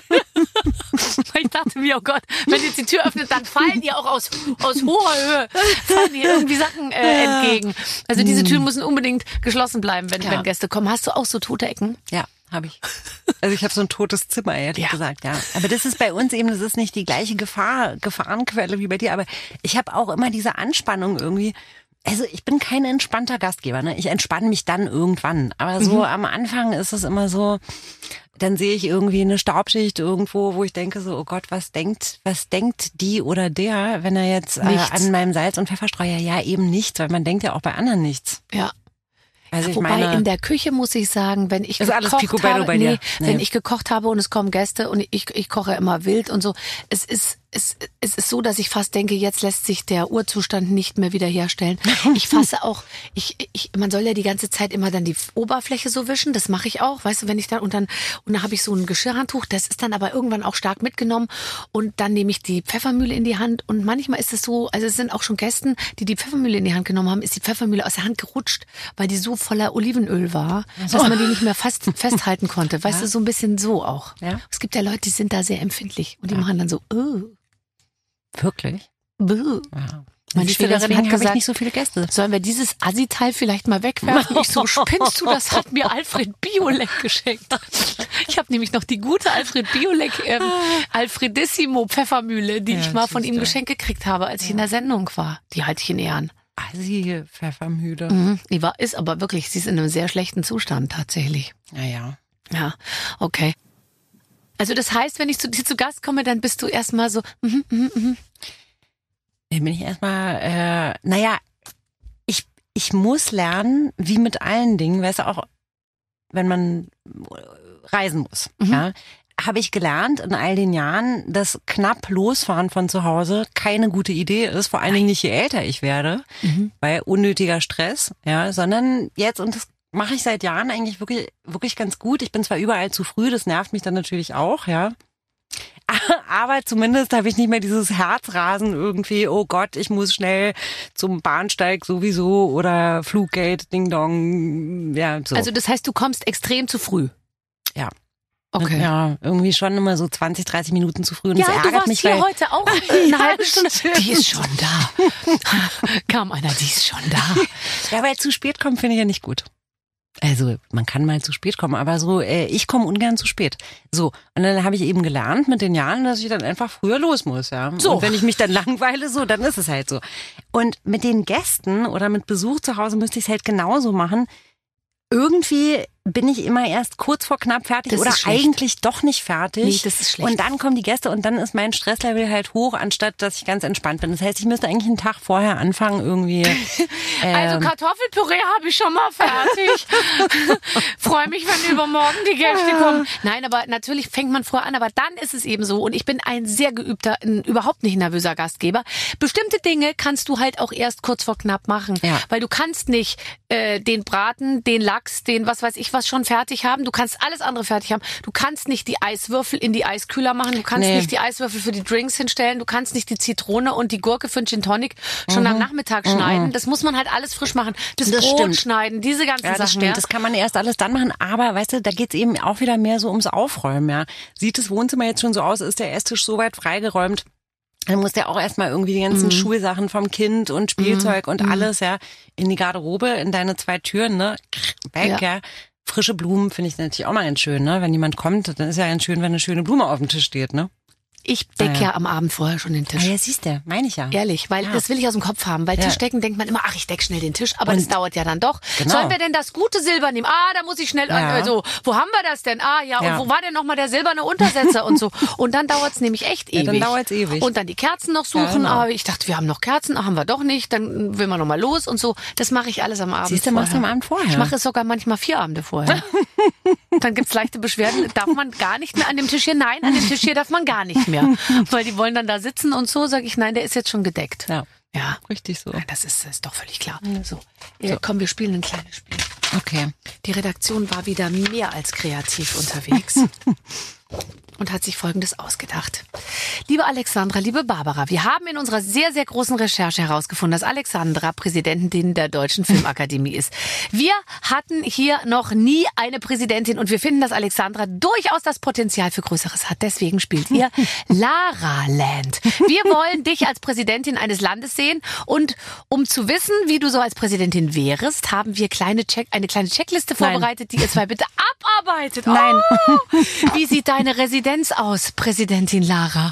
ich dachte mir, oh Gott, wenn jetzt die Tür öffnet, dann fallen die auch aus, aus hoher Höhe, fallen die irgendwie Sachen äh, entgegen. Also diese Türen müssen unbedingt geschlossen bleiben, wenn, Ja. wenn Gäste kommen. Hast du auch so tote Ecken? ja, habe ich. Also ich habe so ein totes Zimmer, ehrlich Ja. gesagt, ja. Aber das ist bei uns eben, das ist nicht die gleiche Gefahr, Gefahrenquelle wie bei dir. Aber ich habe auch immer diese Anspannung irgendwie. Also ich bin kein entspannter Gastgeber, ne? Ich entspanne mich dann irgendwann. Aber so Mhm. am Anfang ist es immer so, dann sehe ich irgendwie eine Staubschicht irgendwo, wo ich denke so, oh Gott, was denkt, was denkt die oder der, wenn er jetzt äh, Nichts. an meinem Salz- und Pfefferstreuer? Ja, eben nichts, weil man denkt ja auch bei anderen nichts. Ja. Also ich Wobei meine, in der Küche muss ich sagen, wenn ich Ist alles gekocht picobello habe, bei dir? nee, Nee. wenn ich gekocht habe und es kommen Gäste und ich, ich koche immer wild und so, es ist es, es ist so, dass ich fast denke, jetzt lässt sich der Urzustand nicht mehr wiederherstellen. Ich fasse auch, ich, ich, man soll ja die ganze Zeit immer dann die Oberfläche so wischen, das mache ich auch, weißt du, wenn ich dann, und dann, und dann habe ich so ein Geschirrhandtuch, das ist dann aber irgendwann auch stark mitgenommen und dann nehme ich die Pfeffermühle in die Hand und manchmal ist es so, also es sind auch schon Gästen, die die Pfeffermühle in die Hand genommen haben, ist die Pfeffermühle aus der Hand gerutscht, weil die so voller Olivenöl war, dass man die nicht mehr fast festhalten konnte, weißt Ja. du, so ein bisschen so auch. Ja. Es gibt ja Leute, die sind da sehr empfindlich und die machen dann so, oh. wirklich? Buh. Ja. Meine Siehst du, Schwägerin deswegen hat habe ich gesagt, nicht so viele Gäste. sollen wir dieses Assi-Teil vielleicht mal wegwerfen? Ich so, spinnst du, das hat mir Alfred Biolek geschenkt. Ich habe nämlich noch die gute Alfred Biolek ähm, Alfredissimo Pfeffermühle, die Ja, ich mal von ihm siehste. geschenkt gekriegt habe, als ich in der Sendung war. Die halte ich in Ehren. Assi, Pfeffermühle. Mhm. Die war, ist aber wirklich, sie ist in einem sehr schlechten Zustand tatsächlich. Naja. Ja, okay. Also das heißt, wenn ich zu dir zu Gast komme, dann bist du erstmal so, mhm, mhm, mhm. Dann bin ich erstmal, äh, naja, ich, ich muss lernen, wie mit allen Dingen, weißt du, auch wenn man reisen muss, Mhm. ja, habe ich gelernt in all den Jahren, dass knapp losfahren von zu Hause keine gute Idee ist, vor allen Dingen nicht je älter ich werde, Mhm. weil unnötiger Stress, ja, sondern jetzt, und das mache ich seit Jahren eigentlich wirklich, wirklich ganz gut. Ich bin zwar überall zu früh, das nervt mich dann natürlich auch, ja. Aber zumindest habe ich nicht mehr dieses Herzrasen irgendwie, oh Gott, ich muss schnell zum Bahnsteig sowieso oder Fluggate, Ding Dong, ja, so. Also das heißt, du kommst extrem zu früh. Ja. Okay. Ja, irgendwie schon immer so zwanzig, dreißig Minuten zu früh und Ja, das du ärgert warst mich, hier weil heute auch eine Ja, halbe Stunde. stimmt. Die ist schon da. Kam einer, die ist schon da. ja, weil zu spät kommen finde ich ja nicht gut. Also man kann mal zu spät kommen, aber so, äh, ich komme ungern zu spät. So, und dann habe ich eben gelernt mit den Jahren, dass ich dann einfach früher los muss, ja. So. Und wenn ich mich dann langweile, so, dann ist es halt so. Und mit den Gästen oder mit Besuch zu Hause müsste ich es halt genauso machen. Irgendwie bin ich immer erst kurz vor knapp fertig Das oder ist schlecht. eigentlich doch nicht fertig. Nee, das ist schlecht. Und dann kommen die Gäste und dann ist mein Stresslevel halt hoch, anstatt dass ich ganz entspannt bin. Das heißt, ich müsste eigentlich einen Tag vorher anfangen irgendwie. Also ähm, Kartoffelpüree habe ich schon mal fertig. Freue mich, wenn übermorgen die Gäste kommen. Nein, aber natürlich fängt man früher an, aber dann ist es eben so. Und ich bin ein sehr geübter, ein überhaupt nicht nervöser Gastgeber. Bestimmte Dinge kannst du halt auch erst kurz vor knapp machen. Ja. Weil du kannst nicht äh, den Braten, den Lachs, den was weiß ich was schon fertig haben. Du kannst alles andere fertig haben. Du kannst nicht die Eiswürfel in die Eiskühler machen. Du kannst Nee. nicht die Eiswürfel für die Drinks hinstellen. Du kannst nicht die Zitrone und die Gurke für den Gin Tonic schon am Nachmittag schneiden. Das muss man halt alles frisch machen. Das, Das Brot stimmt. schneiden, diese ganzen Ja, das Sachen. stimmt. Ja. Das kann man erst alles dann machen. Aber, weißt du, da geht's eben auch wieder mehr so ums Aufräumen, ja. Sieht das Wohnzimmer jetzt schon so aus? Ist der Esstisch soweit freigeräumt? Dann muss der auch erstmal irgendwie die ganzen Mhm. Schulsachen vom Kind und Spielzeug und alles, ja, in die Garderobe, in deine zwei Türen, ne? Weg, ja. Ja. Frische Blumen finde ich natürlich auch mal ganz schön, ne? Wenn jemand kommt, dann ist ja ganz schön, wenn eine schöne Blume auf dem Tisch steht, ne? Ich decke Ah, ja. ja am Abend vorher schon den Tisch. Ah, ja, siehst du, meine ich ja. Ehrlich, weil Ja. das will ich aus dem Kopf haben. Weil Ja. Tischdecken denkt man immer, ach, ich deck schnell den Tisch, aber Und- das dauert ja dann doch. Genau. Sollen wir denn das gute Silber nehmen? Ah, da muss ich schnell, Ja. also, wo haben wir das denn? Ah, ja, Ja. und wo war denn nochmal der silberne Untersetzer und so? Und dann dauert's nämlich echt Ja, ewig. dann dauert's ewig. Und dann die Kerzen noch suchen, Ja, genau. aber ich dachte, wir haben noch Kerzen, ah, haben wir doch nicht, dann will man nochmal los und so. Das mache ich alles am Abend Siehst du, machst du am Abend vorher. Ich mache es sogar manchmal vier Abende vorher. Dann gibt's leichte Beschwerden, darf man gar nicht mehr an dem Tisch hier? Nein, an dem Tisch hier darf man gar nicht mehr. Weil die wollen dann da sitzen und so, sage ich, nein, der ist jetzt schon gedeckt. Ja, Ja, richtig so. ja, das ist, das ist doch völlig klar. So, äh, komm, wir spielen ein kleines Spiel. Okay. Die Redaktion war wieder mehr als kreativ unterwegs und hat sich Folgendes ausgedacht. Liebe Alexandra, liebe Barbara, wir haben in unserer sehr, sehr großen Recherche herausgefunden, dass Alexandra Präsidentin der Deutschen Filmakademie ist. Wir hatten hier noch nie eine Präsidentin und wir finden, dass Alexandra durchaus das Potenzial für Größeres hat. Deswegen spielt ihr Lara Land. Wir wollen dich als Präsidentin eines Landes sehen und um zu wissen, wie du so als Präsidentin wärst, haben wir kleine Check, eine kleine Checkliste Nein. vorbereitet, die ihr zwei bitte abarbeitet. Nein. Oh, wie sieht deine Residenz aus, Präsidentin Lara?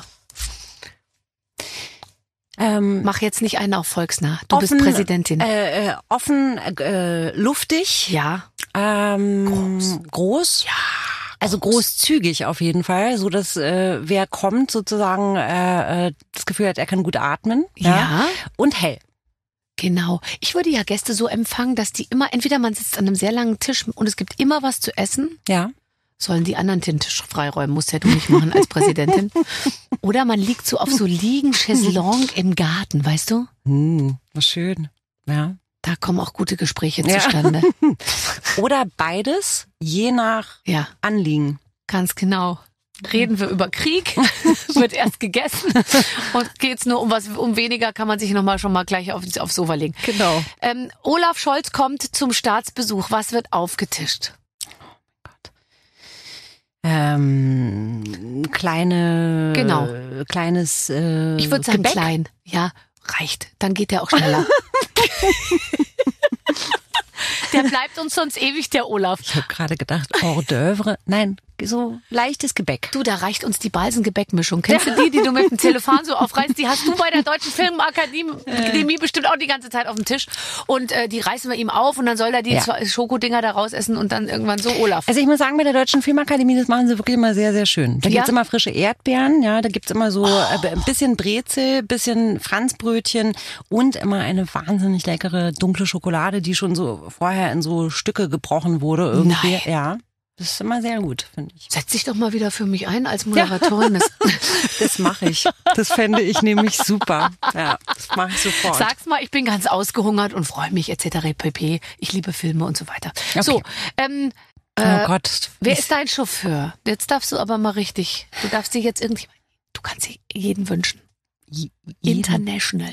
Ähm, Mach jetzt nicht einen auf volksnah. Du offen, bist Präsidentin. Äh, äh, offen, äh, luftig. ja. Ähm, groß. groß. Ja. Also großzügig auf jeden Fall, so dass äh, wer kommt sozusagen äh, äh, das Gefühl hat, er kann gut atmen. Ja. Und hell. Genau. Ich würde ja Gäste so empfangen, dass die immer, entweder man sitzt an einem sehr langen Tisch und es gibt immer was zu essen. Ja. Sollen die anderen den Tisch freiräumen, musst ja du nicht machen als Präsidentin. Oder man liegt so auf so Liegen, Chaiselong im Garten, weißt du? Hm, was schön. Ja. Da kommen auch gute Gespräche Ja. zustande. Oder beides, je nach Ja, Anliegen. ganz genau. Reden wir über Krieg, wird erst gegessen und geht's nur um was, um weniger kann man sich noch mal schon mal gleich auf, aufs Sofa legen. Genau. Ähm, Olaf Scholz kommt zum Staatsbesuch. Was wird aufgetischt? Ähm, kleine, Genau. kleines äh, Ich würde sagen Gebäck. klein. Ja, reicht. Dann geht der auch schneller. Der bleibt uns sonst ewig, der Olaf. Ich habe gerade gedacht, Hors d'oeuvre. Nein, so leichtes Gebäck. Du, da reicht uns die Balsen-Gebäckmischung. Kennst du die, die du mit dem Telefon so aufreißt? Die hast du bei der Deutschen Filmakademie Akademie bestimmt auch die ganze Zeit auf dem Tisch. Und äh, die reißen wir ihm auf und dann soll er die Ja. zwei Schokodinger da raus essen und dann irgendwann so Olaf. Also ich muss sagen, bei der Deutschen Filmakademie, das machen sie wirklich immer sehr, sehr schön. Da Ja? gibt's immer frische Erdbeeren, ja, da gibt's immer so äh, ein bisschen Brezel, bisschen Franzbrötchen und immer eine wahnsinnig leckere dunkle Schokolade, die schon so vorher in so Stücke gebrochen wurde irgendwie. Nein. Ja, das ist immer sehr gut, finde ich. Setz dich doch mal wieder für mich ein als Moderatorin. Das, Das mache ich. Das fände ich nämlich super. Ja, das mache ich sofort. sag's mal, ich bin ganz ausgehungert und freue mich et cetera pp. Ich liebe Filme und so weiter. Okay. So, ähm, oh äh, Gott. wer ist dein Chauffeur? Jetzt darfst du aber mal richtig, du darfst dir jetzt irgendwie, du kannst dir jeden wünschen. Je- jeden- International.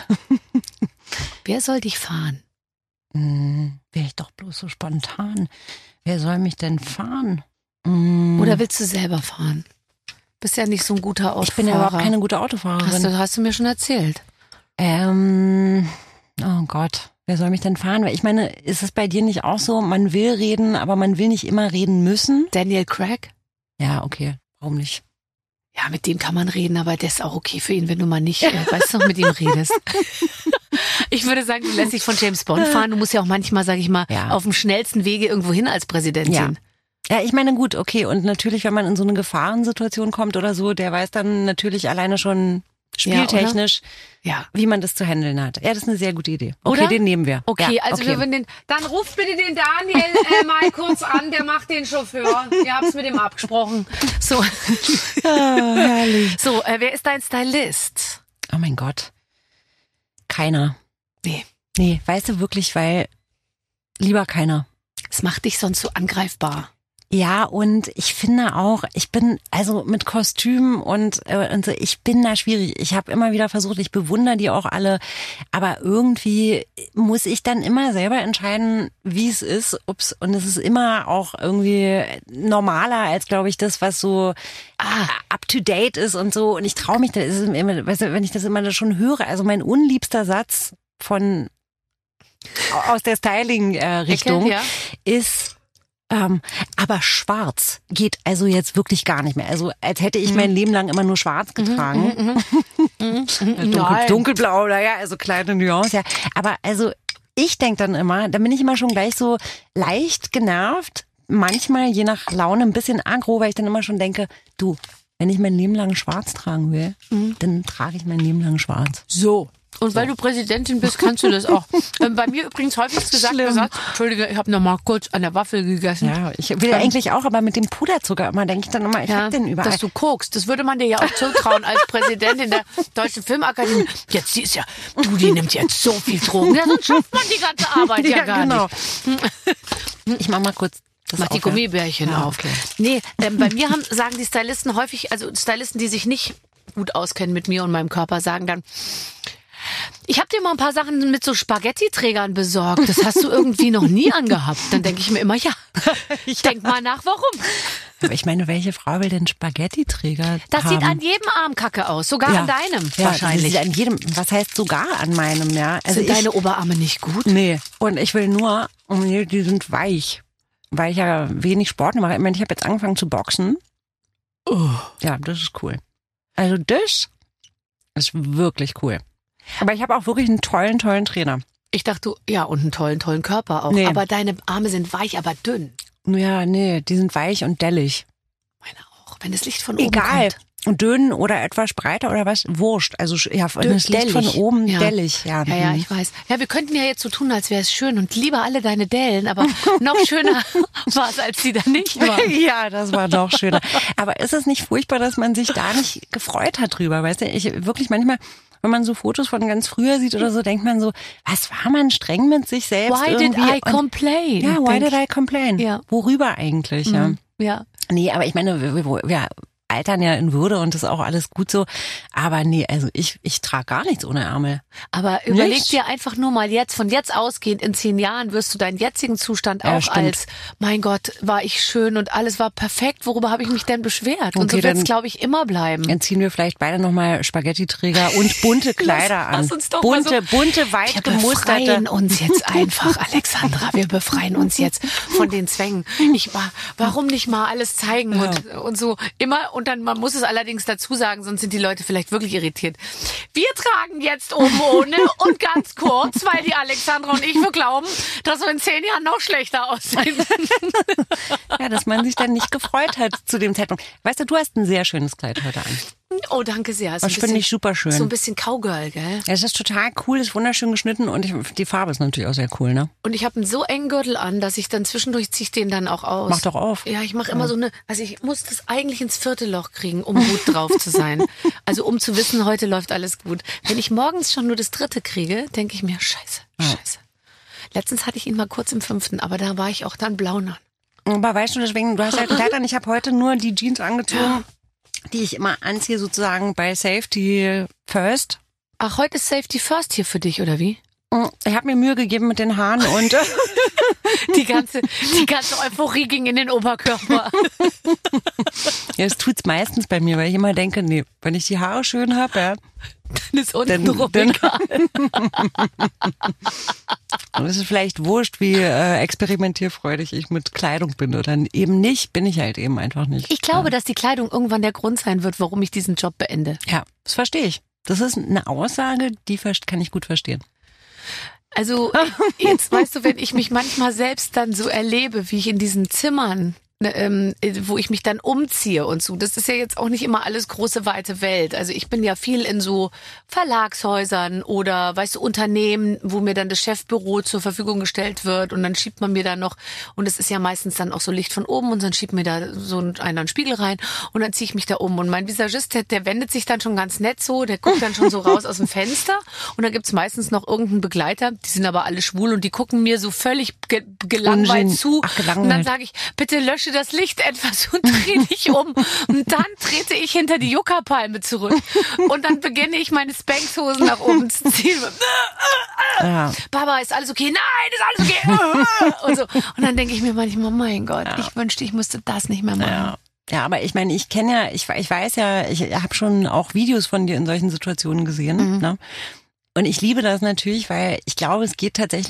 Wer soll dich fahren? Hm, wäre ich doch bloß so spontan. Wer soll mich denn fahren? Hm, Oder willst du selber fahren? Bist ja nicht so ein guter Autofahrer. ich bin ja überhaupt keine gute Autofahrerin. Hast du, hast du mir schon erzählt. Ähm, oh Gott, wer soll mich denn fahren? Weil ich meine, ist es bei dir nicht auch so, man will reden, aber man will nicht immer reden müssen? Daniel Craig? Ja, okay, warum nicht? Ja, mit dem kann man reden, aber der ist auch okay für ihn, wenn du mal nicht, äh, weißt du, mit ihm redest. Ich würde sagen, du lässt dich von James Bond fahren. Du musst ja auch manchmal, sag ich mal, Ja. auf dem schnellsten Wege irgendwo hin als Präsidentin. Ja, ich meine, gut, okay, und natürlich, wenn man in so eine Gefahrensituation kommt oder so, der weiß dann natürlich alleine schon spieltechnisch, Ja. wie man das zu handeln hat. Ja, das ist eine sehr gute Idee. Okay, Oder? den nehmen wir. Okay, ja, also okay. wir würden den. Dann ruft bitte den Daniel äh, mal kurz an, der macht den Chauffeur. Ihr habt's mit ihm abgesprochen. So, Ah, herrlich. so äh, wer ist dein Stylist? Oh mein Gott. Keiner. Nee, Nee, weißt du wirklich, weil lieber keiner. es macht dich sonst so angreifbar. Ja, und ich finde auch, ich bin also mit Kostüm und, äh, und so, ich bin da schwierig. Ich habe immer wieder versucht, ich bewundere die auch alle, aber irgendwie muss ich dann immer selber entscheiden, wie es ist, ob's, und es ist immer auch irgendwie normaler als, glaube ich, das, was so ah, up to date ist und so. Und ich traue mich, da ist es immer, weißt du, wenn ich das immer schon höre, also mein unliebster Satz von aus der Styling-Richtung Ecke, ja. ist: Ähm, aber schwarz geht also jetzt wirklich gar nicht mehr. Also als hätte ich mein Leben lang immer nur schwarz getragen. Mhm, mhm, mhm. Dunkel, Nein. dunkelblau, naja, also kleine Nuance. Ja. Aber also ich denke dann immer, da bin ich immer schon gleich so leicht genervt. Manchmal, je nach Laune, ein bisschen aggro, weil ich dann immer schon denke, du, wenn ich mein Leben lang schwarz tragen will, mhm. dann trage ich mein Leben lang schwarz. So. Und weil du Präsidentin bist, kannst du das auch. Ähm, bei mir übrigens häufig gesagt, gesagt, Entschuldige, ich habe noch mal kurz an der Waffel gegessen. Ja, ich will ähm, eigentlich auch, aber mit dem Puderzucker immer denke ich dann immer, ich ja, hab den überall. Dass du kokst, das würde man dir ja auch zutrauen als Präsidentin der Deutschen Filmakademie. Jetzt, die ist ja, du, die nimmt jetzt so viel Drogen. Ja, sonst schafft man die ganze Arbeit ja, ja gar genau. nicht. Ich mach mal kurz das Mach auf, die Gummibärchen ja. auf. Okay. Nee, ähm, bei mir haben, sagen die Stylisten häufig, also Stylisten, die sich nicht gut auskennen mit mir und meinem Körper, sagen dann, ich habe dir mal ein paar Sachen mit so Spaghetti-Trägern besorgt. Das hast du irgendwie noch nie angehabt. Dann denke ich mir immer, ja, ich denk mal nach, warum. Aber ich meine, welche Frau will denn Spaghetti-Träger Das haben? sieht an jedem Arm kacke aus, sogar ja. an deinem ja, wahrscheinlich. Das sieht an jedem, was heißt sogar an meinem, ja? Also Sind ich, deine Oberarme nicht gut? Nee, und ich will nur, die sind weich, weil ich ja wenig Sport mache. Ich meine, ich habe jetzt angefangen zu boxen. Oh. Ja, das ist cool. Also das ist wirklich cool. Aber ich habe auch wirklich einen tollen, tollen Trainer. Ich dachte, du, ja, und einen tollen, tollen Körper auch. Nee. Aber deine Arme sind weich, aber dünn. Ja, nee, die sind weich und dellig. Meine auch. Wenn das Licht von oben Egal. kommt. Und dünn oder etwas breiter oder was? Wurscht. Also ja, wenn das Licht von oben ja. dellig. Ja. ja, ja, ich weiß. Ja, wir könnten ja jetzt so tun, als wäre es schön und lieber alle deine Dellen, aber noch schöner war es, als sie da nicht waren. Ja, das war noch schöner. Aber ist es nicht furchtbar, dass man sich da nicht gefreut hat drüber? Weißt du, ich wirklich manchmal, wenn man so Fotos von ganz früher sieht oder so, denkt man so, was war man streng mit sich selbst? Why irgendwie? did I complain? Ja, why did I complain? Ja. Worüber eigentlich? Ja. Ja. Nee, aber ich meine, wir, wir, wir altern ja in Würde und das ist auch alles gut so. Aber nee, also ich, ich trage gar nichts ohne Ärmel. Aber überleg Nicht? dir einfach nur mal jetzt, von jetzt ausgehend, in zehn Jahren wirst du deinen jetzigen Zustand Ja, auch stimmt. als, mein Gott, war ich schön und alles war perfekt, worüber habe ich mich denn beschwert? Und Okay, so wird es, dann- glaube ich, immer bleiben. Dann ziehen wir vielleicht beide nochmal Spaghetti-Träger und bunte Kleider Lass- an. lass uns doch mal bunte, so- bunte, weit Wir gemusterte. befreien uns jetzt einfach, Alexandra. Wir befreien uns jetzt von den Zwängen. Ich war, warum nicht mal alles zeigen und, und so immer. Und dann, man muss es allerdings dazu sagen, sonst sind die Leute vielleicht wirklich irritiert. Wir tragen jetzt oben ohne und ganz kurz, weil die Alexandra und ich wir glauben, dass wir in zehn Jahren noch schlechter aussehen. Ja, dass man sich dann nicht gefreut hat zu dem Zeitpunkt. Weißt du, du hast ein sehr schönes Kleid heute an. Oh, danke sehr. Ist ein Das finde bisschen- ich super schön. So ein bisschen Cowgirl, gell? Ja, es ist total cool, ist wunderschön geschnitten und ich, die Farbe ist natürlich auch sehr cool, ne? Und ich habe einen so engen Gürtel an, dass ich dann zwischendurch ziehe ich den dann auch aus. Mach doch auf. Ja, ich mache immer so eine, also ich muss das eigentlich ins vierte Loch kriegen, um gut drauf zu sein. Also um zu wissen, heute läuft alles gut. Wenn ich morgens schon nur das dritte kriege, denke ich mir, scheiße, scheiße. Letztens hatte ich ihn mal kurz im fünften, aber da war ich auch dann blau nah. Aber weißt du, deswegen, du hast halt ein Kleid an, ich habe heute nur die Jeans angezogen, die ich immer anziehe sozusagen bei Safety First. Ach, heute ist Safety First hier für dich, oder wie? Ich habe mir Mühe gegeben mit den Haaren und Die ganze, die ganze Euphorie ging in den Oberkörper. ja, es tut's meistens bei mir, weil ich immer denke, nee, wenn ich die Haare schön habe, ja, Dann ist unten Dann- rum dann- egal. dann ist es vielleicht wurscht, wie äh, experimentierfreudig ich mit Kleidung bin oder eben nicht, bin ich halt eben einfach nicht. Ich glaube, dass die Kleidung irgendwann der Grund sein wird, warum ich diesen Job beende. Ja, das verstehe ich. Das ist eine Aussage, die ver- kann ich gut verstehen. Also jetzt weißt du, wenn ich mich manchmal selbst dann so erlebe, wie ich in diesen Zimmern, ne, ähm, wo ich mich dann umziehe und so, das ist ja jetzt auch nicht immer alles große, weite Welt. Also ich bin ja viel in so Verlagshäusern oder, weißt du, Unternehmen, wo mir dann das Chefbüro zur Verfügung gestellt wird und dann schiebt man mir da noch, und es ist ja meistens dann auch so Licht von oben und dann schiebt mir da so einer einen Spiegel rein und dann ziehe ich mich da um und mein Visagist, der, der wendet sich dann schon ganz nett so, der guckt dann schon so raus aus dem Fenster und dann gibt's meistens noch irgendeinen Begleiter, die sind aber alle schwul und die gucken mir so völlig ge gelangweilt Unsinn. zu. Ach, gelangweilt. Und dann sage ich, bitte lösche das Licht etwas und dreh dich um. Und dann trete ich hinter die Yucca-Palme zurück. Und dann beginne ich meine Spanx-Hosen nach oben zu ziehen. Ja. Baba, ist alles okay? Nein, ist alles okay. Und so. Und dann denke ich mir manchmal, mein Gott, ich wünschte, ich müsste das nicht mehr machen. Ja. Ja, aber ich meine, ich kenne ja, ich, ich weiß ja, ich habe schon auch Videos von dir in solchen Situationen gesehen. Mhm. Ne? Und ich liebe das natürlich, weil ich glaube, es geht tatsächlich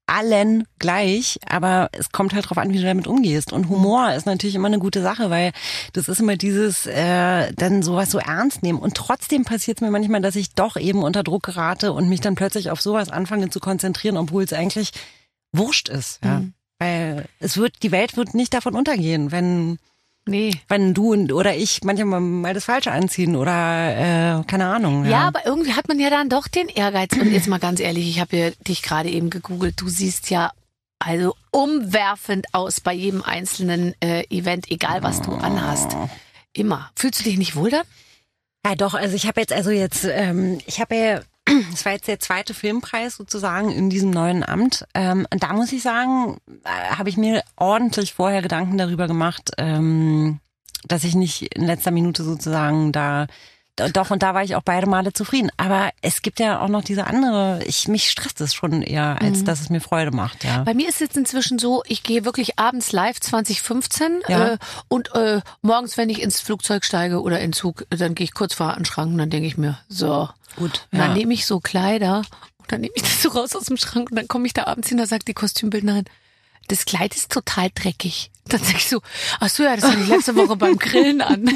allen gleich, aber es kommt halt drauf an, wie du damit umgehst. Und Humor ist natürlich immer eine gute Sache, weil das ist immer dieses, äh, dann sowas so ernst nehmen. Und trotzdem passiert es mir manchmal, dass ich doch eben unter Druck gerate und mich dann plötzlich auf sowas anfange zu konzentrieren, obwohl es eigentlich wurscht ist. Ja. Mhm. Weil es wird, die Welt wird nicht davon untergehen, wenn Nee. Wenn du oder ich manchmal mal das Falsche anziehen oder äh, keine Ahnung. Ja. ja, aber irgendwie hat man ja dann doch den Ehrgeiz. Und jetzt mal ganz ehrlich, ich habe ja dich gerade eben gegoogelt. Du siehst ja also umwerfend aus bei jedem einzelnen äh, Event, egal was du anhast. Immer. Fühlst du dich nicht wohl dann? Ja, doch. Also ich habe jetzt also jetzt ähm, ich habe ja das war jetzt der zweite Filmpreis sozusagen in diesem neuen Amt. Ähm, und da muss ich sagen, äh, habe ich mir ordentlich vorher Gedanken darüber gemacht, ähm, dass ich nicht in letzter Minute sozusagen da, doch und da war ich auch beide Male zufrieden. Aber es gibt ja auch noch diese andere, ich mich stresst es schon eher, als mhm. dass es mir Freude macht. Ja. Bei mir ist es jetzt inzwischen so, ich gehe wirklich abends live zwanzig fünfzehn ja. äh, und äh, morgens, wenn ich ins Flugzeug steige oder in Zug, dann gehe ich kurz vor den Schrank und dann denke ich mir, so. Gut. Und dann ja. nehme ich so Kleider und dann nehme ich das so raus aus dem Schrank und dann komme ich da abends hin, da sagt die Kostümbildnerin, das Kleid ist total dreckig. Dann sag ich so, ach so, ja, das hatte ich letzte Woche beim Grillen an.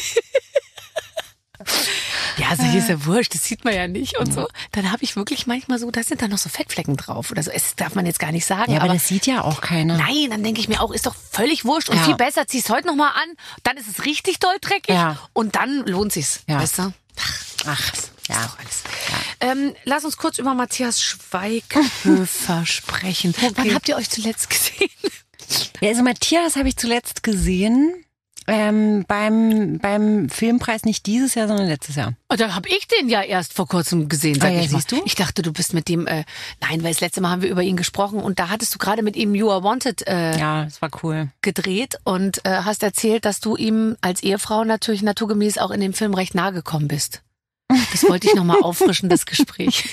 Ja, also hier ist ja wurscht, das sieht man ja nicht und so. Dann habe ich wirklich manchmal so, da sind da noch so Fettflecken drauf oder so. Das darf man jetzt gar nicht sagen. Ja, aber, aber das sieht ja auch keiner. Nein, dann denke ich mir auch, ist doch völlig wurscht und ja. viel besser, zieh's heute nochmal an, dann ist es richtig doll dreckig ja. und dann lohnt sich's, ja. weißt du? Ach, Ach ja. Ist doch alles. Ja. Ähm, lass uns kurz über Matthias Schweighöfer sprechen. Okay. Wann habt ihr euch zuletzt gesehen? Ja, also Matthias habe ich zuletzt gesehen ähm, beim beim Filmpreis nicht dieses Jahr, sondern letztes Jahr. Oh, da habe ich den ja erst vor kurzem gesehen, sag ah, ja, ich mal. Siehst du? Ich dachte, du bist mit dem, äh, nein, weil das letzte Mal haben wir über ihn gesprochen und da hattest du gerade mit ihm You Are Wanted äh, ja, das war cool. gedreht und äh, hast erzählt, dass du ihm als Ehefrau natürlich naturgemäß auch in dem Film recht nahe gekommen bist. Das wollte ich nochmal auffrischen, das Gespräch.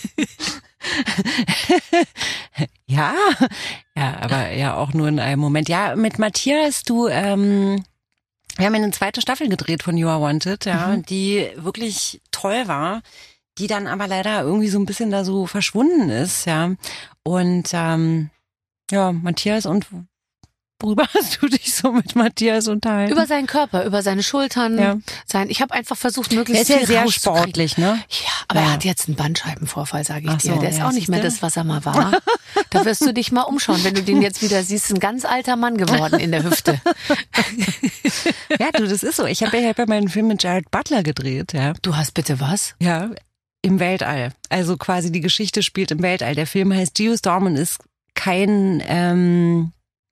ja, ja, aber ja auch nur in einem Moment. Ja, mit Matthias, du, ähm, wir haben eine zweite Staffel gedreht von You Are Wanted, ja, mhm. die wirklich toll war, die dann aber leider irgendwie so ein bisschen da so verschwunden ist, ja. Und ähm, ja, Matthias und worüber hast du dich so mit Matthias unterhalten? Über seinen Körper, über seine Schultern. Ja. Sein, ich habe einfach versucht, möglichst viel rauszukriegen. Er ist ja sehr sportlich, ne? Ja, aber ja. er hat jetzt einen Bandscheibenvorfall, sage ich Ach dir. so, Der ist ja, auch nicht mehr das, was er mal war. Da wirst du dich mal umschauen, wenn du den jetzt wieder siehst. Ein ganz alter Mann geworden in der Hüfte. Ja, du, das ist so. Ich habe ja, hab ja meinen Film mit Jared Butler gedreht, ja. Du hast bitte was? Ja, im Weltall. Also quasi die Geschichte spielt im Weltall. Der Film heißt Geostorm und ist kein ähm,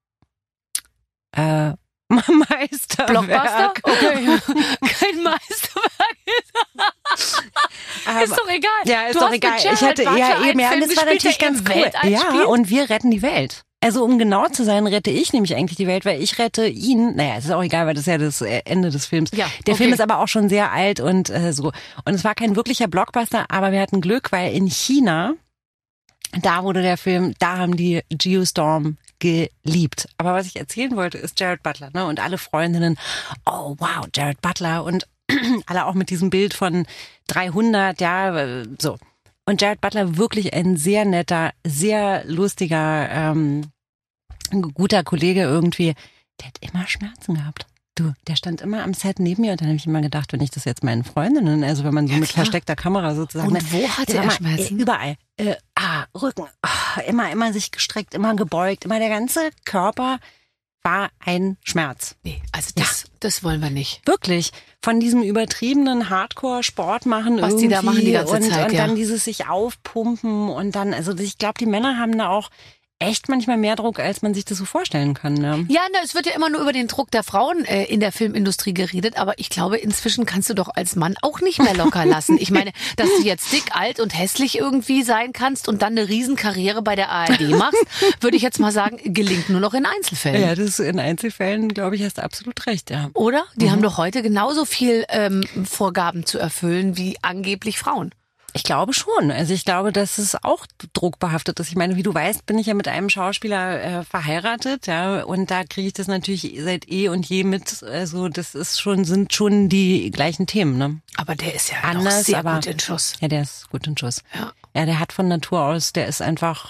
Äh, Meisterwerk. Blockbuster? Okay. Kein Meisterwerk. ist doch egal. Ja, ist du doch hast egal. Mit Jared Ich hatte Butler ja eben, ja, Film das war gespielt, natürlich der ganz im cool. Weltall Ja, spielt. und wir retten die Welt. Also um genau zu sein, rette ich nämlich eigentlich die Welt, weil ich rette ihn. Naja, es ist auch egal, weil das ist ja das Ende des Films. Ja, der okay. Film ist aber auch schon sehr alt und äh, so. Und es war kein wirklicher Blockbuster, aber wir hatten Glück, weil in China, da wurde der Film, da haben die Geostorm geliebt. Aber was ich erzählen wollte, ist Jared Butler, ne? Und alle Freundinnen, oh wow, Jared Butler und alle auch mit diesem Bild von dreihundert, ja, so. Und Jared Butler wirklich ein sehr netter, sehr lustiger, ähm, guter Kollege irgendwie. Der hat immer Schmerzen gehabt. Du, der stand immer am Set neben mir und dann habe ich immer gedacht, wenn ich das jetzt meinen Freundinnen, also wenn man so ja, mit klar. versteckter Kamera sozusagen. Und wo hatte er Schmerzen? Überall. Äh, ah, Rücken. Oh, immer, immer sich gestreckt, immer gebeugt, immer der ganze Körper war ein Schmerz. Nee, also das, ja. das wollen wir nicht. Wirklich. Von diesem übertriebenen Hardcore-Sport machen was irgendwie. Die da machen die ganze und, Zeit, und ja. dann dieses sich aufpumpen und dann, also ich glaube, die Männer haben da auch echt manchmal mehr Druck, als man sich das so vorstellen kann. Ne? Ja, ne, es wird ja immer nur über den Druck der Frauen äh, in der Filmindustrie geredet, aber ich glaube, inzwischen kannst du doch als Mann auch nicht mehr locker lassen. Ich meine, dass du jetzt dick, alt und hässlich irgendwie sein kannst und dann eine Riesenkarriere bei der A R D machst, würde ich jetzt mal sagen, gelingt nur noch in Einzelfällen. Ja, das in Einzelfällen, glaube ich, hast du absolut recht, ja. Oder? Die mhm. haben doch heute genauso viel ähm, Vorgaben zu erfüllen wie angeblich Frauen. Ich glaube schon. Also ich glaube, dass es auch druckbehaftet ist. Ich meine, wie du weißt, bin ich ja mit einem Schauspieler äh, verheiratet, ja, und da kriege ich das natürlich seit eh und je mit. Also das ist schon, sind schon die gleichen Themen, ne? Aber der ist ja anders, noch sehr aber, gut in Schuss. Ja, der ist gut in Schuss. Ja. Ja, der hat von Natur aus, der ist einfach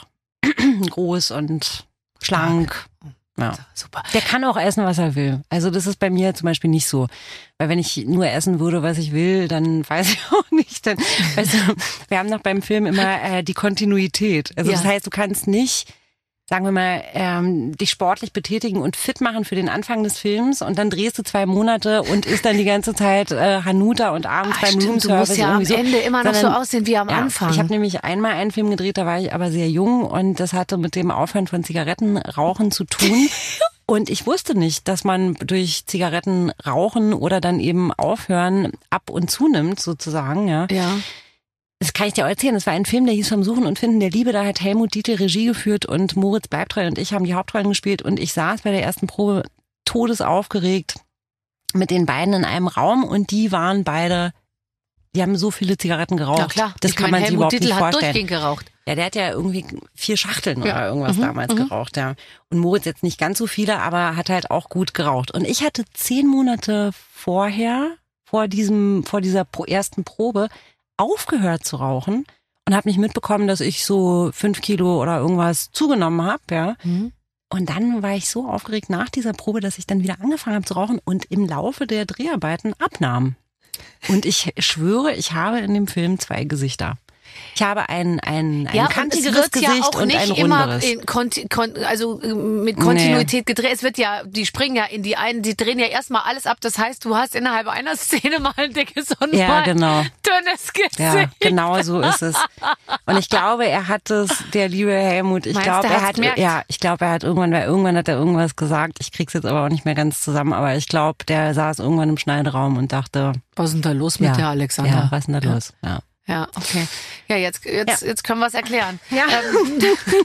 groß und schlank. Ja. Super. Der kann auch essen, was er will. Also das ist bei mir zum Beispiel nicht so. Weil wenn ich nur essen würde, was ich will, dann weiß ich auch nicht. Dann, weißt du, wir haben noch beim Film immer äh, die Kontinuität. Also ja. Das heißt, du kannst nicht, sagen wir mal, ähm, dich sportlich betätigen und fit machen für den Anfang des Films und dann drehst du zwei Monate und isst dann die ganze Zeit äh, Hanuta und abends ah, beim Roomservice. Du musst ja am so. Ende immer noch Sondern, so aussehen wie am ja, Anfang. Ich habe nämlich einmal einen Film gedreht, da war ich aber sehr jung und das hatte mit dem Aufhören von Zigarettenrauchen zu tun. Und ich wusste nicht, dass man durch Zigaretten rauchen oder dann eben aufhören ab und zunimmt sozusagen, ja. Ja. Das kann ich dir auch erzählen. Das war ein Film, der hieß Vom Suchen und Finden der Liebe. Da hat Helmut Dietl Regie geführt und Moritz Bleibtreu und ich haben die Hauptrollen gespielt. Und ich saß bei der ersten Probe todesaufgeregt mit den beiden in einem Raum und die waren beide, die haben so viele Zigaretten geraucht. Ja klar, das ich kann mein, man sich Helmut überhaupt Dietl nicht hat vorstellen. durchgehend geraucht. Ja, der hat ja irgendwie vier Schachteln ja. oder irgendwas mhm, damals mhm. geraucht, ja. Und Moritz jetzt nicht ganz so viele, aber hat halt auch gut geraucht. Und ich hatte zehn Monate vorher, vor diesem, vor dieser ersten Probe, aufgehört zu rauchen und habe nicht mitbekommen, dass ich so fünf Kilo oder irgendwas zugenommen habe, ja. Mhm. Und dann war ich so aufgeregt nach dieser Probe, dass ich dann wieder angefangen habe zu rauchen und im Laufe der Dreharbeiten abnahm. Und ich schwöre, ich habe in dem Film zwei Gesichter. Ich habe ein, ein, ein ja, kantigeres Gesicht ja auch und nicht ein immer runderes. in Konti- kon- also mit Kontinuität nee. gedreht. Es wird ja, die springen ja in die einen, die drehen ja erstmal alles ab. Das heißt, du hast innerhalb einer Szene mal ein dickes und ja, mal genau. ein dünnes Gesicht. Ja, genau so ist es. Und ich glaube, er hat es, der liebe Helmut, ich Meinst, glaube, er er hat, gemerkt? ja, ich glaube, er hat irgendwann, weil irgendwann hat er irgendwas gesagt. Ich krieg's jetzt aber auch nicht mehr ganz zusammen, aber ich glaube, der saß irgendwann im Schneideraum und dachte, was ist denn da los mit ja, der Alexander? Ja, was ist denn da ja. los? Ja. Ja, okay. Ja, jetzt jetzt Ja. jetzt können wir es erklären. Ja. Ähm,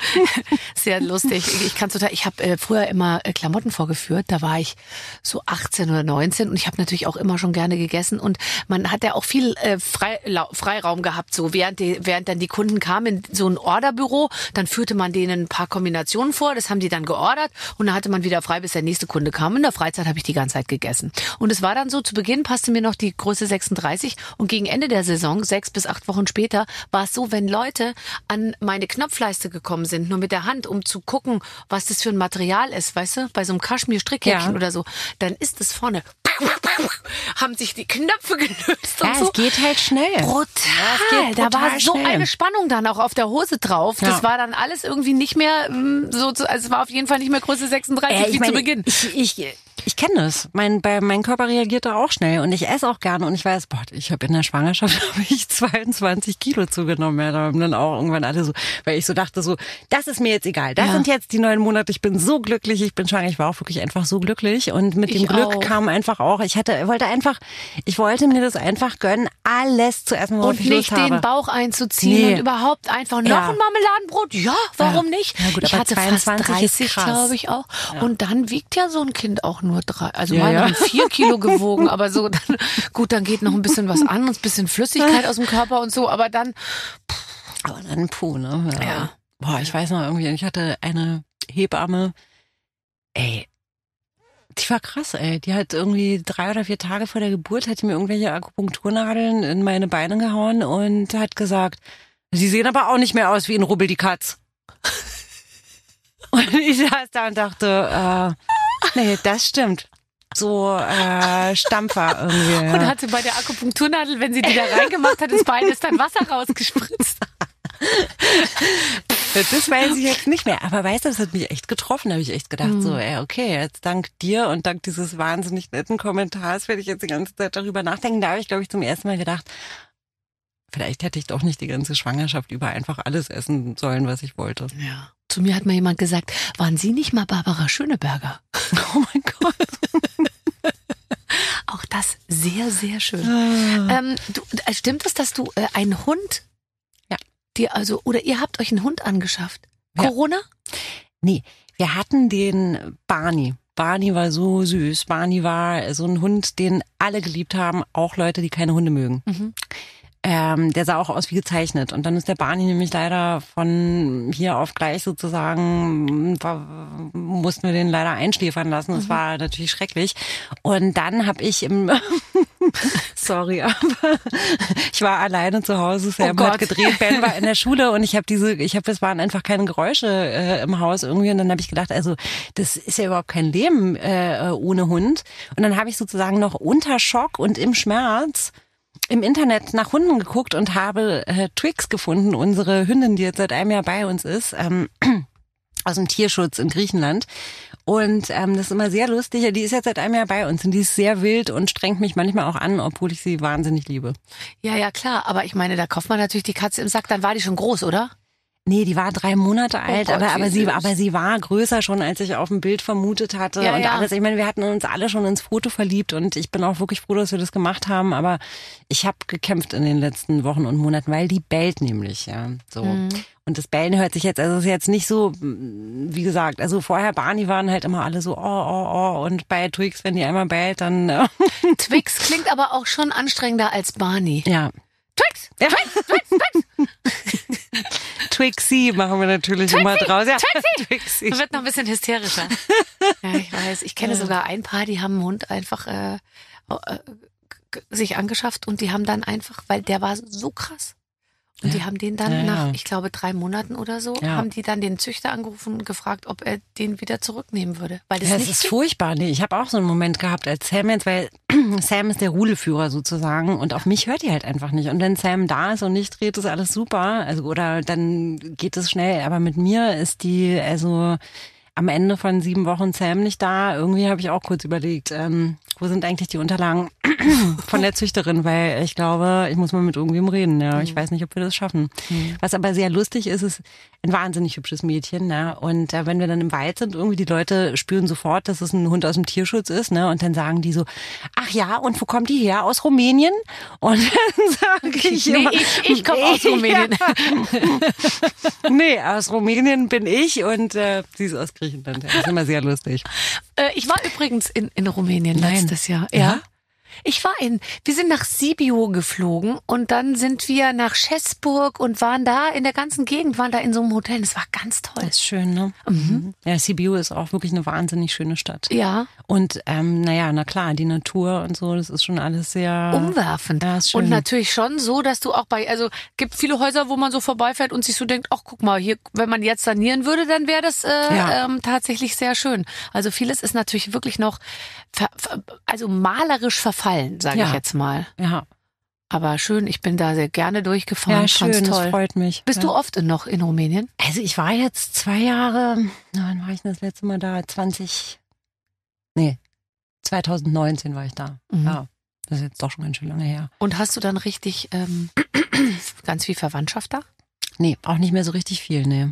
sehr lustig. Ich, ich kann total. Ich habe äh, früher immer äh, Klamotten vorgeführt. Da war ich so achtzehn oder neunzehn und ich habe natürlich auch immer schon gerne gegessen und man hat ja auch viel äh, Frei, Freiraum gehabt. So während die, während dann die Kunden kamen in so ein Orderbüro, dann führte man denen ein paar Kombinationen vor. Das haben die dann geordert und dann hatte man wieder frei, bis der nächste Kunde kam. In der Freizeit habe ich die ganze Zeit gegessen. Und es war dann so: Zu Beginn passte mir noch die Größe sechsunddreißig und gegen Ende der Saison sechs bis acht Wochen später war es so, wenn Leute an meine Knopfleiste gekommen sind, nur mit der Hand, um zu gucken, was das für ein Material ist, weißt du, bei so einem Kaschmir-Strickhäkchen Ja. oder so, dann ist es vorne, haben sich die Knöpfe gelöst und Ja, so. es geht halt schnell. Brutal. Ja, es geht da war brutal so schnell. eine Spannung dann auch auf der Hose drauf. Das Ja. war dann alles irgendwie nicht mehr mm, so, zu- also es war auf jeden Fall nicht mehr Größe sechsunddreißig Äh, ich wie meine, zu Beginn. Ich, ich, ich kenne das. Mein, bei, mein Körper reagiert da auch schnell und ich esse auch gerne und ich weiß, boah, ich habe in der Schwangerschaft habe ich zweiundzwanzig Kilo zugenommen. Ja, da haben dann auch irgendwann alle so, weil ich so dachte so, das ist mir jetzt egal. Das Ja. sind jetzt die neun Monate. Ich bin so glücklich. Ich bin schwanger. Ich war auch wirklich einfach so glücklich und mit dem Ich Glück auch. kam einfach auch. Ich hatte, wollte einfach, ich wollte mir das einfach gönnen, alles zu essen, worauf Und ich nicht Lust habe. den Bauch einzuziehen Nee. und überhaupt einfach noch Ja. ein Marmeladenbrot. Ja, warum Ja. nicht? Ja, gut, ich aber hatte fast zweiundzwanzig ist dreißig, krass. glaube ich auch. Und dann wiegt ja so ein Kind auch nur drei. Also Ja, meine ja. haben vier Kilo gewogen, aber so dann, gut, dann geht noch ein bisschen was an, ein bisschen Flüssigkeit aus dem Körper und so, aber dann, Aber dann puh, ne? Ja. Ja. Boah, ich weiß noch irgendwie, ich hatte eine Hebamme, ey, die war krass, ey. Die hat irgendwie drei oder vier Tage vor der Geburt, hat die mir irgendwelche Akupunkturnadeln in meine Beine gehauen und hat gesagt, sie sehen aber auch nicht mehr aus wie ein Rubbel die Katz. Und ich saß da und dachte, äh, nee, das stimmt. So äh, Stampfer irgendwie. Ja. und hatte bei der Akupunkturnadel, wenn sie die da reingemacht hat, ins Bein ist dann Wasser rausgespritzt. Das weiß ich jetzt nicht mehr. Aber weißt du, das hat mich echt getroffen. Da habe ich echt gedacht, so, ey, okay, jetzt dank dir und dank dieses wahnsinnig netten Kommentars werde ich jetzt die ganze Zeit darüber nachdenken. Da habe ich, glaube ich, zum ersten Mal gedacht, vielleicht hätte ich doch nicht die ganze Schwangerschaft über einfach alles essen sollen, was ich wollte. Ja. Zu mir hat mal jemand gesagt, waren Sie nicht mal Barbara Schöneberger? Oh mein Gott. Auch das sehr, sehr schön. Ah. Ähm, du, äh, stimmt es, dass du äh, einen Hund, Ja. dir also, oder ihr habt euch einen Hund angeschafft? Ja. Corona? Nee, wir hatten den Barney. Barney war so süß. Barney war so ein Hund, den alle geliebt haben, auch Leute, die keine Hunde mögen. Mhm. Ähm, der sah auch aus wie gezeichnet. Und dann ist der Barney nämlich leider von hier auf gleich sozusagen, war, mussten wir den leider einschläfern lassen. Das war natürlich schrecklich. Und dann habe ich im Sorry, aber ich war alleine zu Hause. Sam Oh hat Gott. gedreht, Ben war in der Schule und ich habe diese, ich habe, es waren einfach keine Geräusche äh, im Haus irgendwie und dann habe ich gedacht, also das ist ja überhaupt kein Leben äh, ohne Hund. Und dann habe ich sozusagen noch unter Schock und im Schmerz im Internet nach Hunden geguckt und habe äh, Twix gefunden, unsere Hündin, die jetzt seit einem Jahr bei uns ist, ähm, aus dem Tierschutz in Griechenland. Und ähm, das ist immer sehr lustig. Die ist jetzt seit einem Jahr bei uns und die ist sehr wild und strengt mich manchmal auch an, obwohl ich sie wahnsinnig liebe. Ja, ja, klar. Aber ich meine, da kauft man natürlich die Katze im Sack. Dann war die schon groß, oder? Nee, die war drei Monate alt, Gott, aber, wie aber sie, süß. aber sie war größer schon, als ich auf dem Bild vermutet hatte Ja, und ja. alles. Ich meine, wir hatten uns alle schon ins Foto verliebt und ich bin auch wirklich froh, dass wir das gemacht haben, aber ich habe gekämpft in den letzten Wochen und Monaten, weil die bellt nämlich, ja, so. Mhm. Und das Bellen hört sich jetzt, also es ist jetzt nicht so, wie gesagt, also vorher Barney waren halt immer alle so, oh, oh, oh, und bei Twix, wenn die einmal bellt, dann, äh, Twix klingt aber auch schon anstrengender als Barney. ja. Twix! Ja. Twixie machen wir natürlich immer draus. Ja. Twixie. Man wird noch ein bisschen hysterischer. Ja, ich weiß. Ich kenne sogar ein Paar, die haben einen Hund einfach äh, äh, g- sich angeschafft und die haben dann einfach, weil der war so krass. Und die haben den dann Ja, ja. nach, ich glaube, drei Monaten oder so, Ja. haben die dann den Züchter angerufen und gefragt, ob er den wieder zurücknehmen würde. Weil das Ja, es nicht ist geht. furchtbar. Nee, ich habe auch so einen Moment gehabt als Sam jetzt, weil Sam ist der Rudelführer sozusagen und auf mich hört die halt einfach nicht. Und wenn Sam da ist und nicht dreht, ist alles super. Also oder dann geht es schnell. Aber mit mir ist die, also am Ende von sieben Wochen Sam nicht da. Irgendwie habe ich auch kurz überlegt, ähm, wo sind eigentlich die Unterlagen von der Züchterin, weil ich glaube, ich muss mal mit irgendwem reden. Ja, ich weiß nicht, ob wir das schaffen. Was aber sehr lustig ist, ist ein wahnsinnig hübsches Mädchen. Ne? Und äh, wenn wir dann im Wald sind, irgendwie die Leute spüren sofort, dass es ein Hund aus dem Tierschutz ist. Ne? Und dann sagen die so, ach ja, und wo kommt die her? Aus Rumänien? Und dann sage ich Nee, immer, ich, ich komme aus Rumänien. nee, aus Rumänien bin ich und äh, sie ist aus Griechenland. Das ist immer sehr lustig. Äh, ich war übrigens in, in Rumänien Nein. letztes Jahr. Ja? Ja. Ich war in, wir sind nach Sibiu geflogen und dann sind wir nach Schäßburg und waren da in der ganzen Gegend, waren da in so einem Hotel. Das war ganz toll. Das ist schön, ne? Mhm. Ja, Sibiu ist auch wirklich eine wahnsinnig schöne Stadt. Ja, Und ähm, naja, na klar, die Natur und so, das ist schon alles sehr umwerfend. Ja, ist schön. Und natürlich schon so, dass du auch bei, also gibt viele Häuser, wo man so vorbeifährt und sich so denkt, ach guck mal, hier, wenn man jetzt sanieren würde, dann wäre das äh, Ja. ähm, tatsächlich sehr schön. Also vieles ist natürlich wirklich noch, ver, ver, also malerisch verfallen, sage Ja. ich jetzt mal. Ja, Aber schön, ich bin da sehr gerne durchgefahren, ja fand's schön, das toll. freut mich. Bist ja. du oft noch in Rumänien? Also ich war jetzt zwei Jahre, na, wann war ich denn das letzte Mal da? zwanzig, nee, zwanzig neunzehn war ich da. Mhm. Ja, das ist jetzt doch schon ganz schön lange her. Und hast du dann richtig ähm, ganz viel Verwandtschaft da? Nee, auch nicht mehr so richtig viel, nee.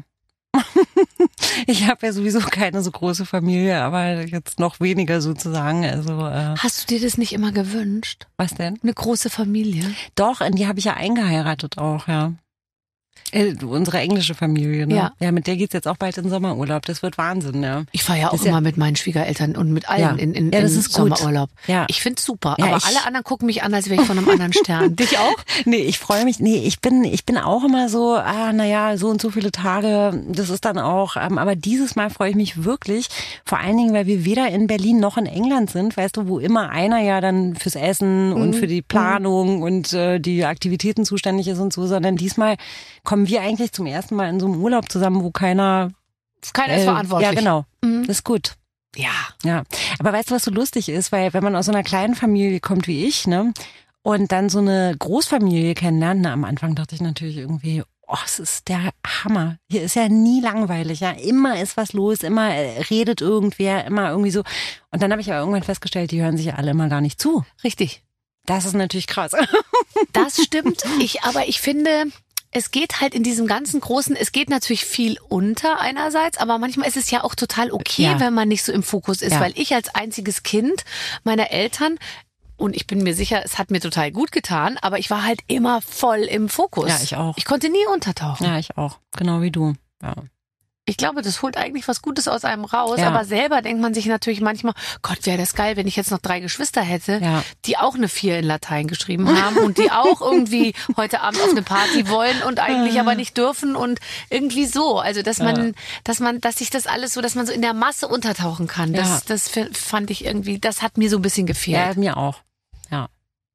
Ich habe ja sowieso keine so große Familie, aber jetzt noch weniger sozusagen. Also äh, Hast du dir das nicht immer gewünscht? was denn? Eine große Familie? Doch, in die habe ich ja eingeheiratet auch, ja. Äh, unsere englische Familie, ne? Ja. Ja, mit der geht's jetzt auch bald in Sommerurlaub. Das wird Wahnsinn, ja. Ich fahre ja auch Das ist ja- immer mit meinen Schwiegereltern und mit allen Ja. in, in, Ja, das in ist gut. Sommerurlaub. Ja. Ich find's super, Ja, aber ich- alle anderen gucken mich an, als wäre ich von einem anderen Stern. Dich auch? Nee, ich freue mich. Nee, ich bin, ich bin auch immer so, ah, naja, so und so viele Tage, das ist dann auch, ähm, aber dieses Mal freue ich mich wirklich, vor allen Dingen, weil wir weder in Berlin noch in England sind, weißt du, wo immer einer ja dann fürs Essen und für die Planung und äh, die Aktivitäten zuständig ist und so, sondern diesmal kommen wir eigentlich zum ersten Mal in so einem Urlaub zusammen, wo keiner... Keiner ist äh, verantwortlich. Ja, genau. Mhm. Das ist gut. Ja. Ja, aber weißt du, was so lustig ist? Weil wenn man aus so einer kleinen Familie kommt wie ich, ne, und dann so eine Großfamilie kennenlernt, na, am Anfang dachte ich natürlich irgendwie, oh, es ist der Hammer. Hier ist ja nie langweilig, ja. Immer ist was los, immer äh, redet irgendwer, immer irgendwie so. Und dann habe ich aber irgendwann festgestellt, die hören sich ja alle immer gar nicht zu. Richtig. Das ist natürlich krass. Das stimmt. Ich, aber ich finde, es geht halt in diesem ganzen Großen, es geht natürlich viel unter einerseits, aber manchmal ist es ja auch total okay, Ja. wenn man nicht so im Fokus ist, Ja. weil ich als einziges Kind meiner Eltern, und ich bin mir sicher, es hat mir total gut getan, aber ich war halt immer voll im Fokus. Ja, ich auch. Ich konnte nie untertauchen. Ja, ich auch. Genau wie du. Ja. Ich glaube, das holt eigentlich was Gutes aus einem raus, Ja. aber selber denkt man sich natürlich manchmal, Gott, wäre das geil, wenn ich jetzt noch drei Geschwister hätte, Ja. die auch eine Vier in Latein geschrieben haben und die auch irgendwie heute Abend auf eine Party wollen und eigentlich aber nicht dürfen und irgendwie so. Also, dass man, Ja. dass man, dass sich das alles so, dass man so in der Masse untertauchen kann. Das, Ja. das f- fand ich irgendwie, das hat mir so ein bisschen gefehlt. Ja, mir auch. Ja.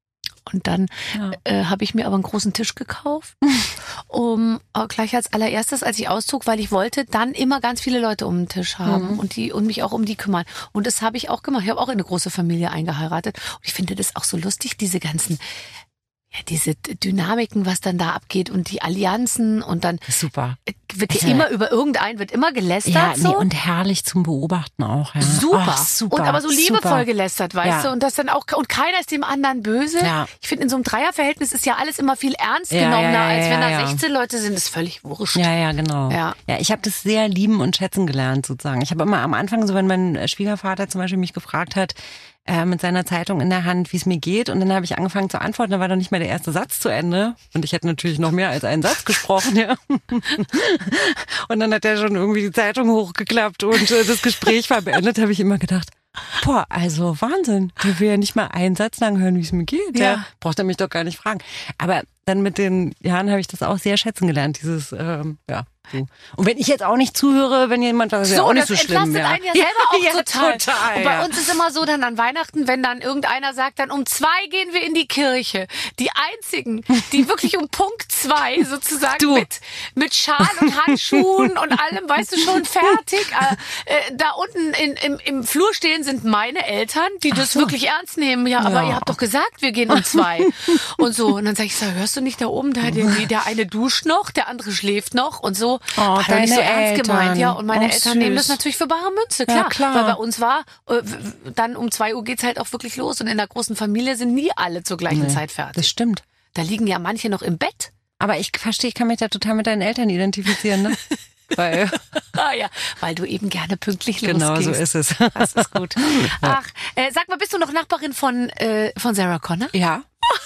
Und dann Ja. äh, habe ich mir aber einen großen Tisch gekauft, um äh, gleich als allererstes, als ich auszog, weil ich wollte dann immer ganz viele Leute um den Tisch haben Mhm. und die und mich auch um die kümmern. Und das habe ich auch gemacht. Ich habe auch in eine große Familie eingeheiratet. Und ich finde das auch so lustig, diese ganzen, ja, diese Dynamiken, was dann da abgeht und die Allianzen und dann Super. äh, wird Also, immer über irgendeinen, wird immer gelästert. Ja, nee, so. und herrlich zum Beobachten auch. Ja. Super. Ach, super. Und aber so liebevoll super. gelästert, weißt Ja. du? Und das dann auch, und keiner ist dem anderen böse. Ja. Ich finde, in so einem Dreierverhältnis ist ja alles immer viel ernst Ja, genommener, ja, ja, als wenn da ja, ja. sechzehn Leute sind. Das ist völlig wurscht. Ja, ja, genau. Ja. Ja, ich habe das sehr lieben und schätzen gelernt, sozusagen. Ich habe immer am Anfang, so wenn mein Schwiegervater zum Beispiel mich gefragt hat, äh, mit seiner Zeitung in der Hand, wie es mir geht, und dann habe ich angefangen zu antworten, da war noch nicht mal der erste Satz zu Ende und ich hätte natürlich noch mehr als einen Satz gesprochen, ja. Und dann hat er schon irgendwie die Zeitung hochgeklappt und äh, das Gespräch war beendet, habe ich immer gedacht, boah, also Wahnsinn, der will ja nicht mal einen Satz lang hören, wie es mir geht. Ja. Ja. Braucht er mich doch gar nicht fragen. Aber dann mit den Jahren habe ich das auch sehr schätzen gelernt, dieses, ähm, ja. So. Und wenn ich jetzt auch nicht zuhöre, wenn jemand was, ist ja So, auch nicht das so schlimm. entlastet Ja. einen ja selber auch ja, total. total. Und bei ja. uns ist immer so, dann an Weihnachten, wenn dann irgendeiner sagt, dann um zwei gehen wir in die Kirche. Die einzigen, die wirklich um Punkt zwei sozusagen Du. mit mit Schal und Handschuhen und allem, weißt du, schon fertig. Äh, äh, da unten in, im, im Flur stehen sind meine Eltern, die das so. wirklich ernst nehmen. Ja, aber Ja. ihr habt doch gesagt, wir gehen um zwei. Und so. Und dann sag ich, so, hörst du nicht da oben, da der, der eine duscht noch, der andere schläft noch und so. Oh, Hat er nicht so deine ernst Eltern. gemeint, ja. Und meine Oh, Eltern nehmen das süß. natürlich für bare Münze, Ja, klar. klar. Weil bei uns war, äh, w- dann um zwei Uhr geht's halt auch wirklich los. Und in der großen Familie sind nie alle zur gleichen Nee, Zeit Das fertig. stimmt. Da liegen ja manche noch im Bett. Aber ich verstehe, ich kann mich da total mit deinen Eltern identifizieren, ne? Weil, Ah ja, weil du eben gerne pünktlich genau so losgehst. ist es. Das ist gut. Ach, äh, sag mal, bist du noch Nachbarin von, äh, von Sarah Connor? Ja.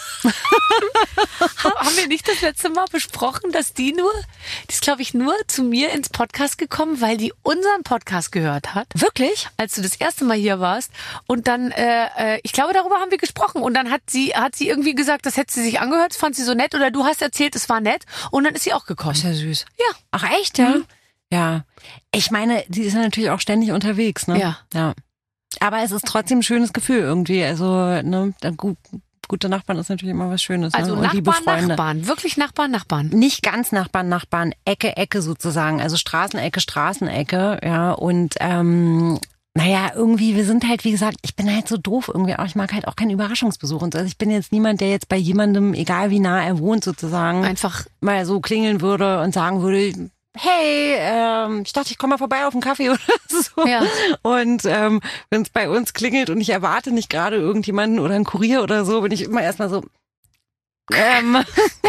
Ha- Haben wir nicht das letzte Mal besprochen, dass die nur, die ist glaube ich nur zu mir ins Podcast gekommen, weil die unseren Podcast gehört hat. Wirklich? Als du das erste Mal hier warst und dann, äh, äh, ich glaube, darüber haben wir gesprochen und dann hat sie, hat sie irgendwie gesagt, das hätte sie sich angehört, das fand sie so nett oder du hast erzählt, es war nett und dann ist sie auch gekommen. Ist ja süß. Ja. Ach echt, ja? Ja. Ich meine, die ist ja natürlich auch ständig unterwegs, ne? Ja. Ja. Aber es ist trotzdem ein schönes Gefühl irgendwie. Also, ne, da gut, gute Nachbarn ist natürlich immer was Schönes. Also ne? Und liebe Nachbarn, Freunde. Nachbarn, wirklich Nachbarn, Nachbarn. Nicht ganz Nachbarn, Nachbarn, Ecke, Ecke sozusagen. Also Straßenecke, Straßenecke, ja. Und ähm, naja, irgendwie, wir sind halt, wie gesagt, ich bin halt so doof irgendwie auch. Ich mag halt auch keinen Überraschungsbesuch und so. Also ich bin jetzt niemand, der jetzt bei jemandem, egal wie nah er wohnt sozusagen, Einfach, mal so klingeln würde und sagen würde, hey, ähm, ich dachte, ich komme mal vorbei auf einen Kaffee oder so. Ja. Und ähm, wenn es bei uns klingelt und ich erwarte nicht gerade irgendjemanden oder einen Kurier oder so, bin ich immer erstmal so, ähm.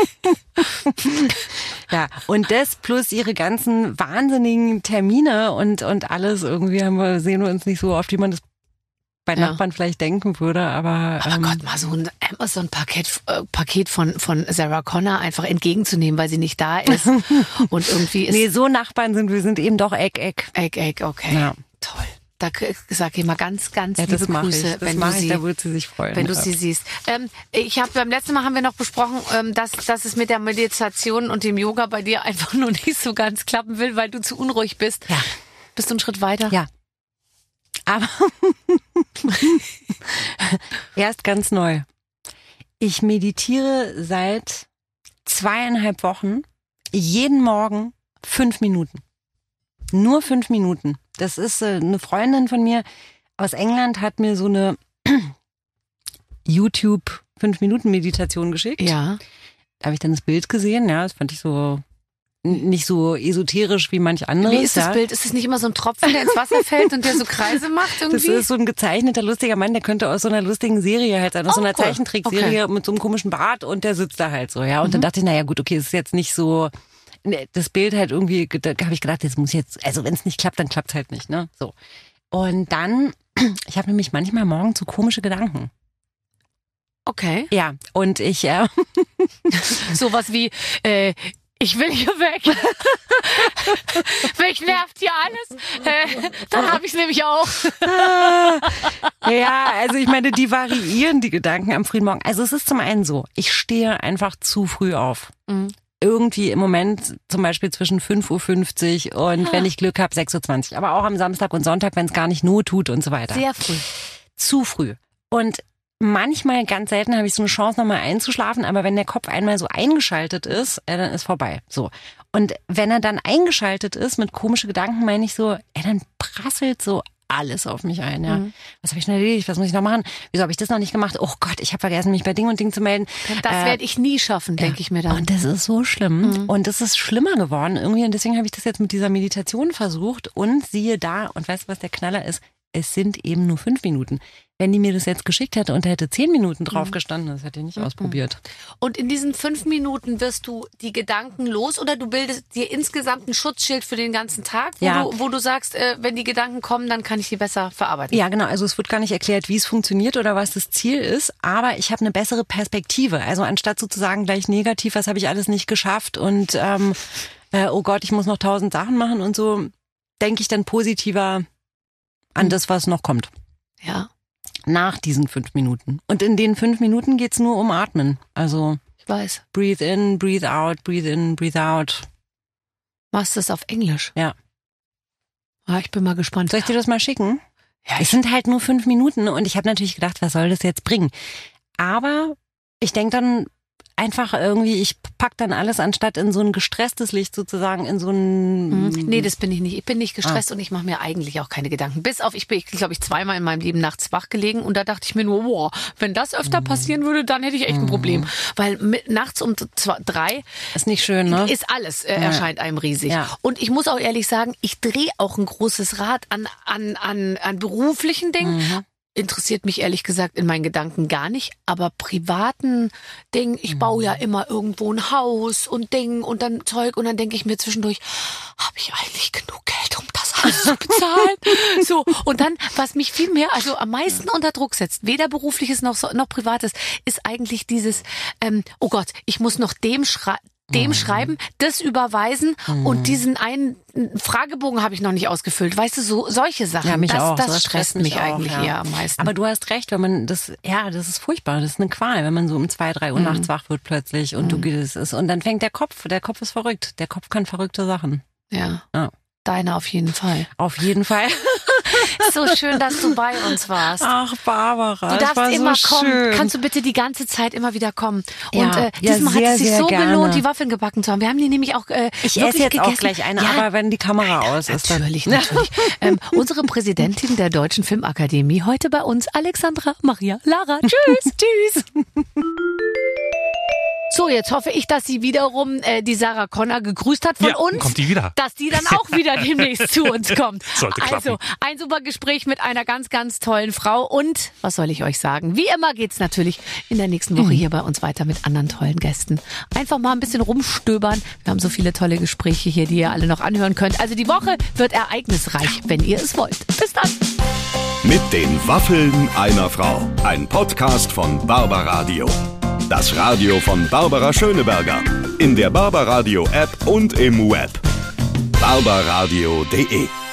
Ja, und das plus ihre ganzen wahnsinnigen Termine und und alles, irgendwie haben wir, sehen wir uns nicht so oft, wie man das bei Ja. Nachbarn vielleicht denken würde, aber, aber ähm, Gott, mal so ein Amazon-Paket äh, Paket von, von Sarah Connor einfach entgegenzunehmen, weil sie nicht da ist. Und irgendwie ist nee, so Nachbarn sind wir, sind eben doch Eck, Eck. Egg, Egg, okay. Ja. Toll. Da k- sag ich mal ganz, ganz Ja, liebe das mache ich. Grüße, Das wenn mache du ich, sie, da würde sie sich freuen. wenn du ja. sie siehst. Ähm, ich habe beim letzten Mal haben wir noch besprochen, ähm, dass, dass es mit der Meditation und dem Yoga bei dir einfach nur nicht so ganz klappen will, weil du zu unruhig bist. Ja. Bist du einen Schritt weiter? Ja. Aber erst ganz neu. Ich meditiere seit zweieinhalb Wochen jeden Morgen fünf Minuten. Nur fünf Minuten. Das ist äh, eine Freundin von mir aus England hat mir so eine YouTube fünf Minuten Meditation geschickt. Ja. Da habe ich dann das Bild gesehen. Ja, das fand ich so n- nicht so esoterisch wie manch anderes. Wie ist das ja. Bild? Ist es nicht immer so ein Tropfen, der ins Wasser fällt und der so Kreise macht Das irgendwie? ist so ein gezeichneter, lustiger Mann, der könnte aus so einer lustigen Serie halt sein, aus Oh, so einer cool. Zeichentrickserie mit so einem komischen Bart und der sitzt da halt so, ja. Und dann dachte ich, naja gut, okay, es ist jetzt nicht so, ne, das Bild halt irgendwie, da habe ich gedacht, das muss jetzt, also wenn es nicht klappt, dann klappt es halt nicht, ne, so. Und dann, ich habe nämlich manchmal morgens so komische Gedanken. Okay. Ja, und ich, äh, Sowas wie, äh, ich will hier weg. Mich nervt hier alles. Äh, dann habe ich es nämlich auch. ja, also ich meine, die variieren, die Gedanken am frühen Morgen. Also es ist zum einen so, ich stehe einfach zu früh auf. Mhm. Irgendwie im Moment zum Beispiel zwischen fünf Uhr fünfzig und wenn ich Glück habe sechs Uhr zwanzig. Aber auch am Samstag und Sonntag, wenn es gar nicht Not tut und so weiter. Sehr früh. Zu früh. Und manchmal, ganz selten habe ich so eine Chance, nochmal einzuschlafen, aber wenn der Kopf einmal so eingeschaltet ist, äh, dann ist vorbei. So. Und wenn er dann eingeschaltet ist mit komischen Gedanken, meine ich so, ey, dann prasselt so alles auf mich ein. Ja. Mhm. Was habe ich noch erledigt? Was muss ich noch machen? Wieso habe ich das noch nicht gemacht? Oh Gott, ich habe vergessen, mich bei Ding und Ding zu melden. Das äh, werde ich nie schaffen, denke ja. ich mir dann. Und das ist so schlimm. Mhm. Und das ist schlimmer geworden irgendwie. Und deswegen habe ich das jetzt mit dieser Meditation versucht. Und siehe da, und weißt du, was der Knaller ist? Es sind eben nur fünf Minuten. Wenn die mir das jetzt geschickt hätte und da hätte zehn Minuten drauf gestanden, das hätte ich nicht mhm. ausprobiert. Und in diesen fünf Minuten wirst du die Gedanken los oder du bildest dir insgesamt ein Schutzschild für den ganzen Tag, wo, ja. du, wo du sagst, äh, wenn die Gedanken kommen, dann kann ich die besser verarbeiten. Ja, genau. Also es wird gar nicht erklärt, wie es funktioniert oder was das Ziel ist, aber ich habe eine bessere Perspektive. Also anstatt sozusagen gleich negativ, was habe ich alles nicht geschafft und ähm, äh, oh Gott, ich muss noch tausend Sachen machen und so, denke ich dann positiver an mhm. das, was noch kommt. Ja. Nach diesen fünf Minuten. Und in den fünf Minuten geht's nur um Atmen. Also ich weiß. Breathe in, breathe out, breathe in, breathe out. Machst du das auf Englisch? Ja. Ah, ich bin mal gespannt. Soll ich dir das mal schicken? Ja, es sind halt nur fünf Minuten und ich habe natürlich gedacht, was soll das jetzt bringen? Aber ich denke dann einfach irgendwie, ich pack dann alles anstatt in so ein gestresstes Licht sozusagen in so ein... Mhm. Nee, das bin ich nicht. Ich bin nicht gestresst ah. und ich mache mir eigentlich auch keine Gedanken. Bis auf, ich bin, glaube ich, zweimal in meinem Leben nachts wach gelegen und da dachte ich mir nur, wow, wenn das öfter mhm. passieren würde, dann hätte ich echt ein Problem. Weil mit, nachts um zwei, drei... Ist nicht schön, ne? Ist alles, äh, ja. erscheint einem riesig. Ja. Und ich muss auch ehrlich sagen, ich drehe auch ein großes Rad an, an, an, an beruflichen Dingen. Mhm. Interessiert mich ehrlich gesagt in meinen Gedanken gar nicht, aber privaten Dingen, ich baue ja immer irgendwo ein Haus und Ding und dann Zeug und dann denke ich mir zwischendurch, habe ich eigentlich genug Geld, um das Haus zu bezahlen? So, und dann, was mich viel mehr, also am meisten unter Druck setzt, weder berufliches noch, noch privates, ist eigentlich dieses, ähm, oh Gott, ich muss noch dem schreiben, dem schreiben, das überweisen mhm. und diesen einen Fragebogen habe ich noch nicht ausgefüllt. Weißt du, so solche Sachen. Ja, mich das auch. das, das stresst mich, mich eigentlich auch, ja. eher am meisten. Aber du hast recht, wenn man das, ja, das ist furchtbar. Das ist eine Qual, wenn man so um zwei, drei Uhr mhm. nachts wach wird plötzlich und mhm. du gehst es und dann fängt der Kopf, der Kopf ist verrückt. Der Kopf kann verrückte Sachen. Ja. ja. Deiner auf jeden Fall. Auf jeden Fall. So schön, dass du bei uns warst. Ach, Barbara, du darfst war immer so kommen. Schön. Kannst du bitte die ganze Zeit immer wieder kommen? Ja, und äh, ja, diesmal sehr, hat es sich so gerne. gelohnt, die Waffeln gebacken zu haben. Wir haben die nämlich auch äh, Ich wirklich esse jetzt gegessen. auch gleich eine, ja, aber wenn die Kamera aus ist. Natürlich, natürlich. ähm, unsere Präsidentin der Deutschen Filmakademie, heute bei uns, Alexandra Maria Lara. Tschüss, tschüss. So, jetzt hoffe ich, dass sie wiederum äh, die Sarah Connor gegrüßt hat von ja, uns. Kommt die wieder. Dass die dann auch wieder demnächst zu uns kommt. Sollte klappen. Also, ein super Gespräch mit einer ganz, ganz tollen Frau. Und, was soll ich euch sagen? Wie immer geht's natürlich in der nächsten Woche hier bei uns weiter mit anderen tollen Gästen. Einfach mal ein bisschen rumstöbern. Wir haben so viele tolle Gespräche hier, die ihr alle noch anhören könnt. Also die Woche wird ereignisreich, wenn ihr es wollt. Bis dann. Mit den Waffeln einer Frau. Ein Podcast von Barbaradio. Das Radio von Barbara Schöneberger. In der Barbaradio App und im Web. barbaradio punkt de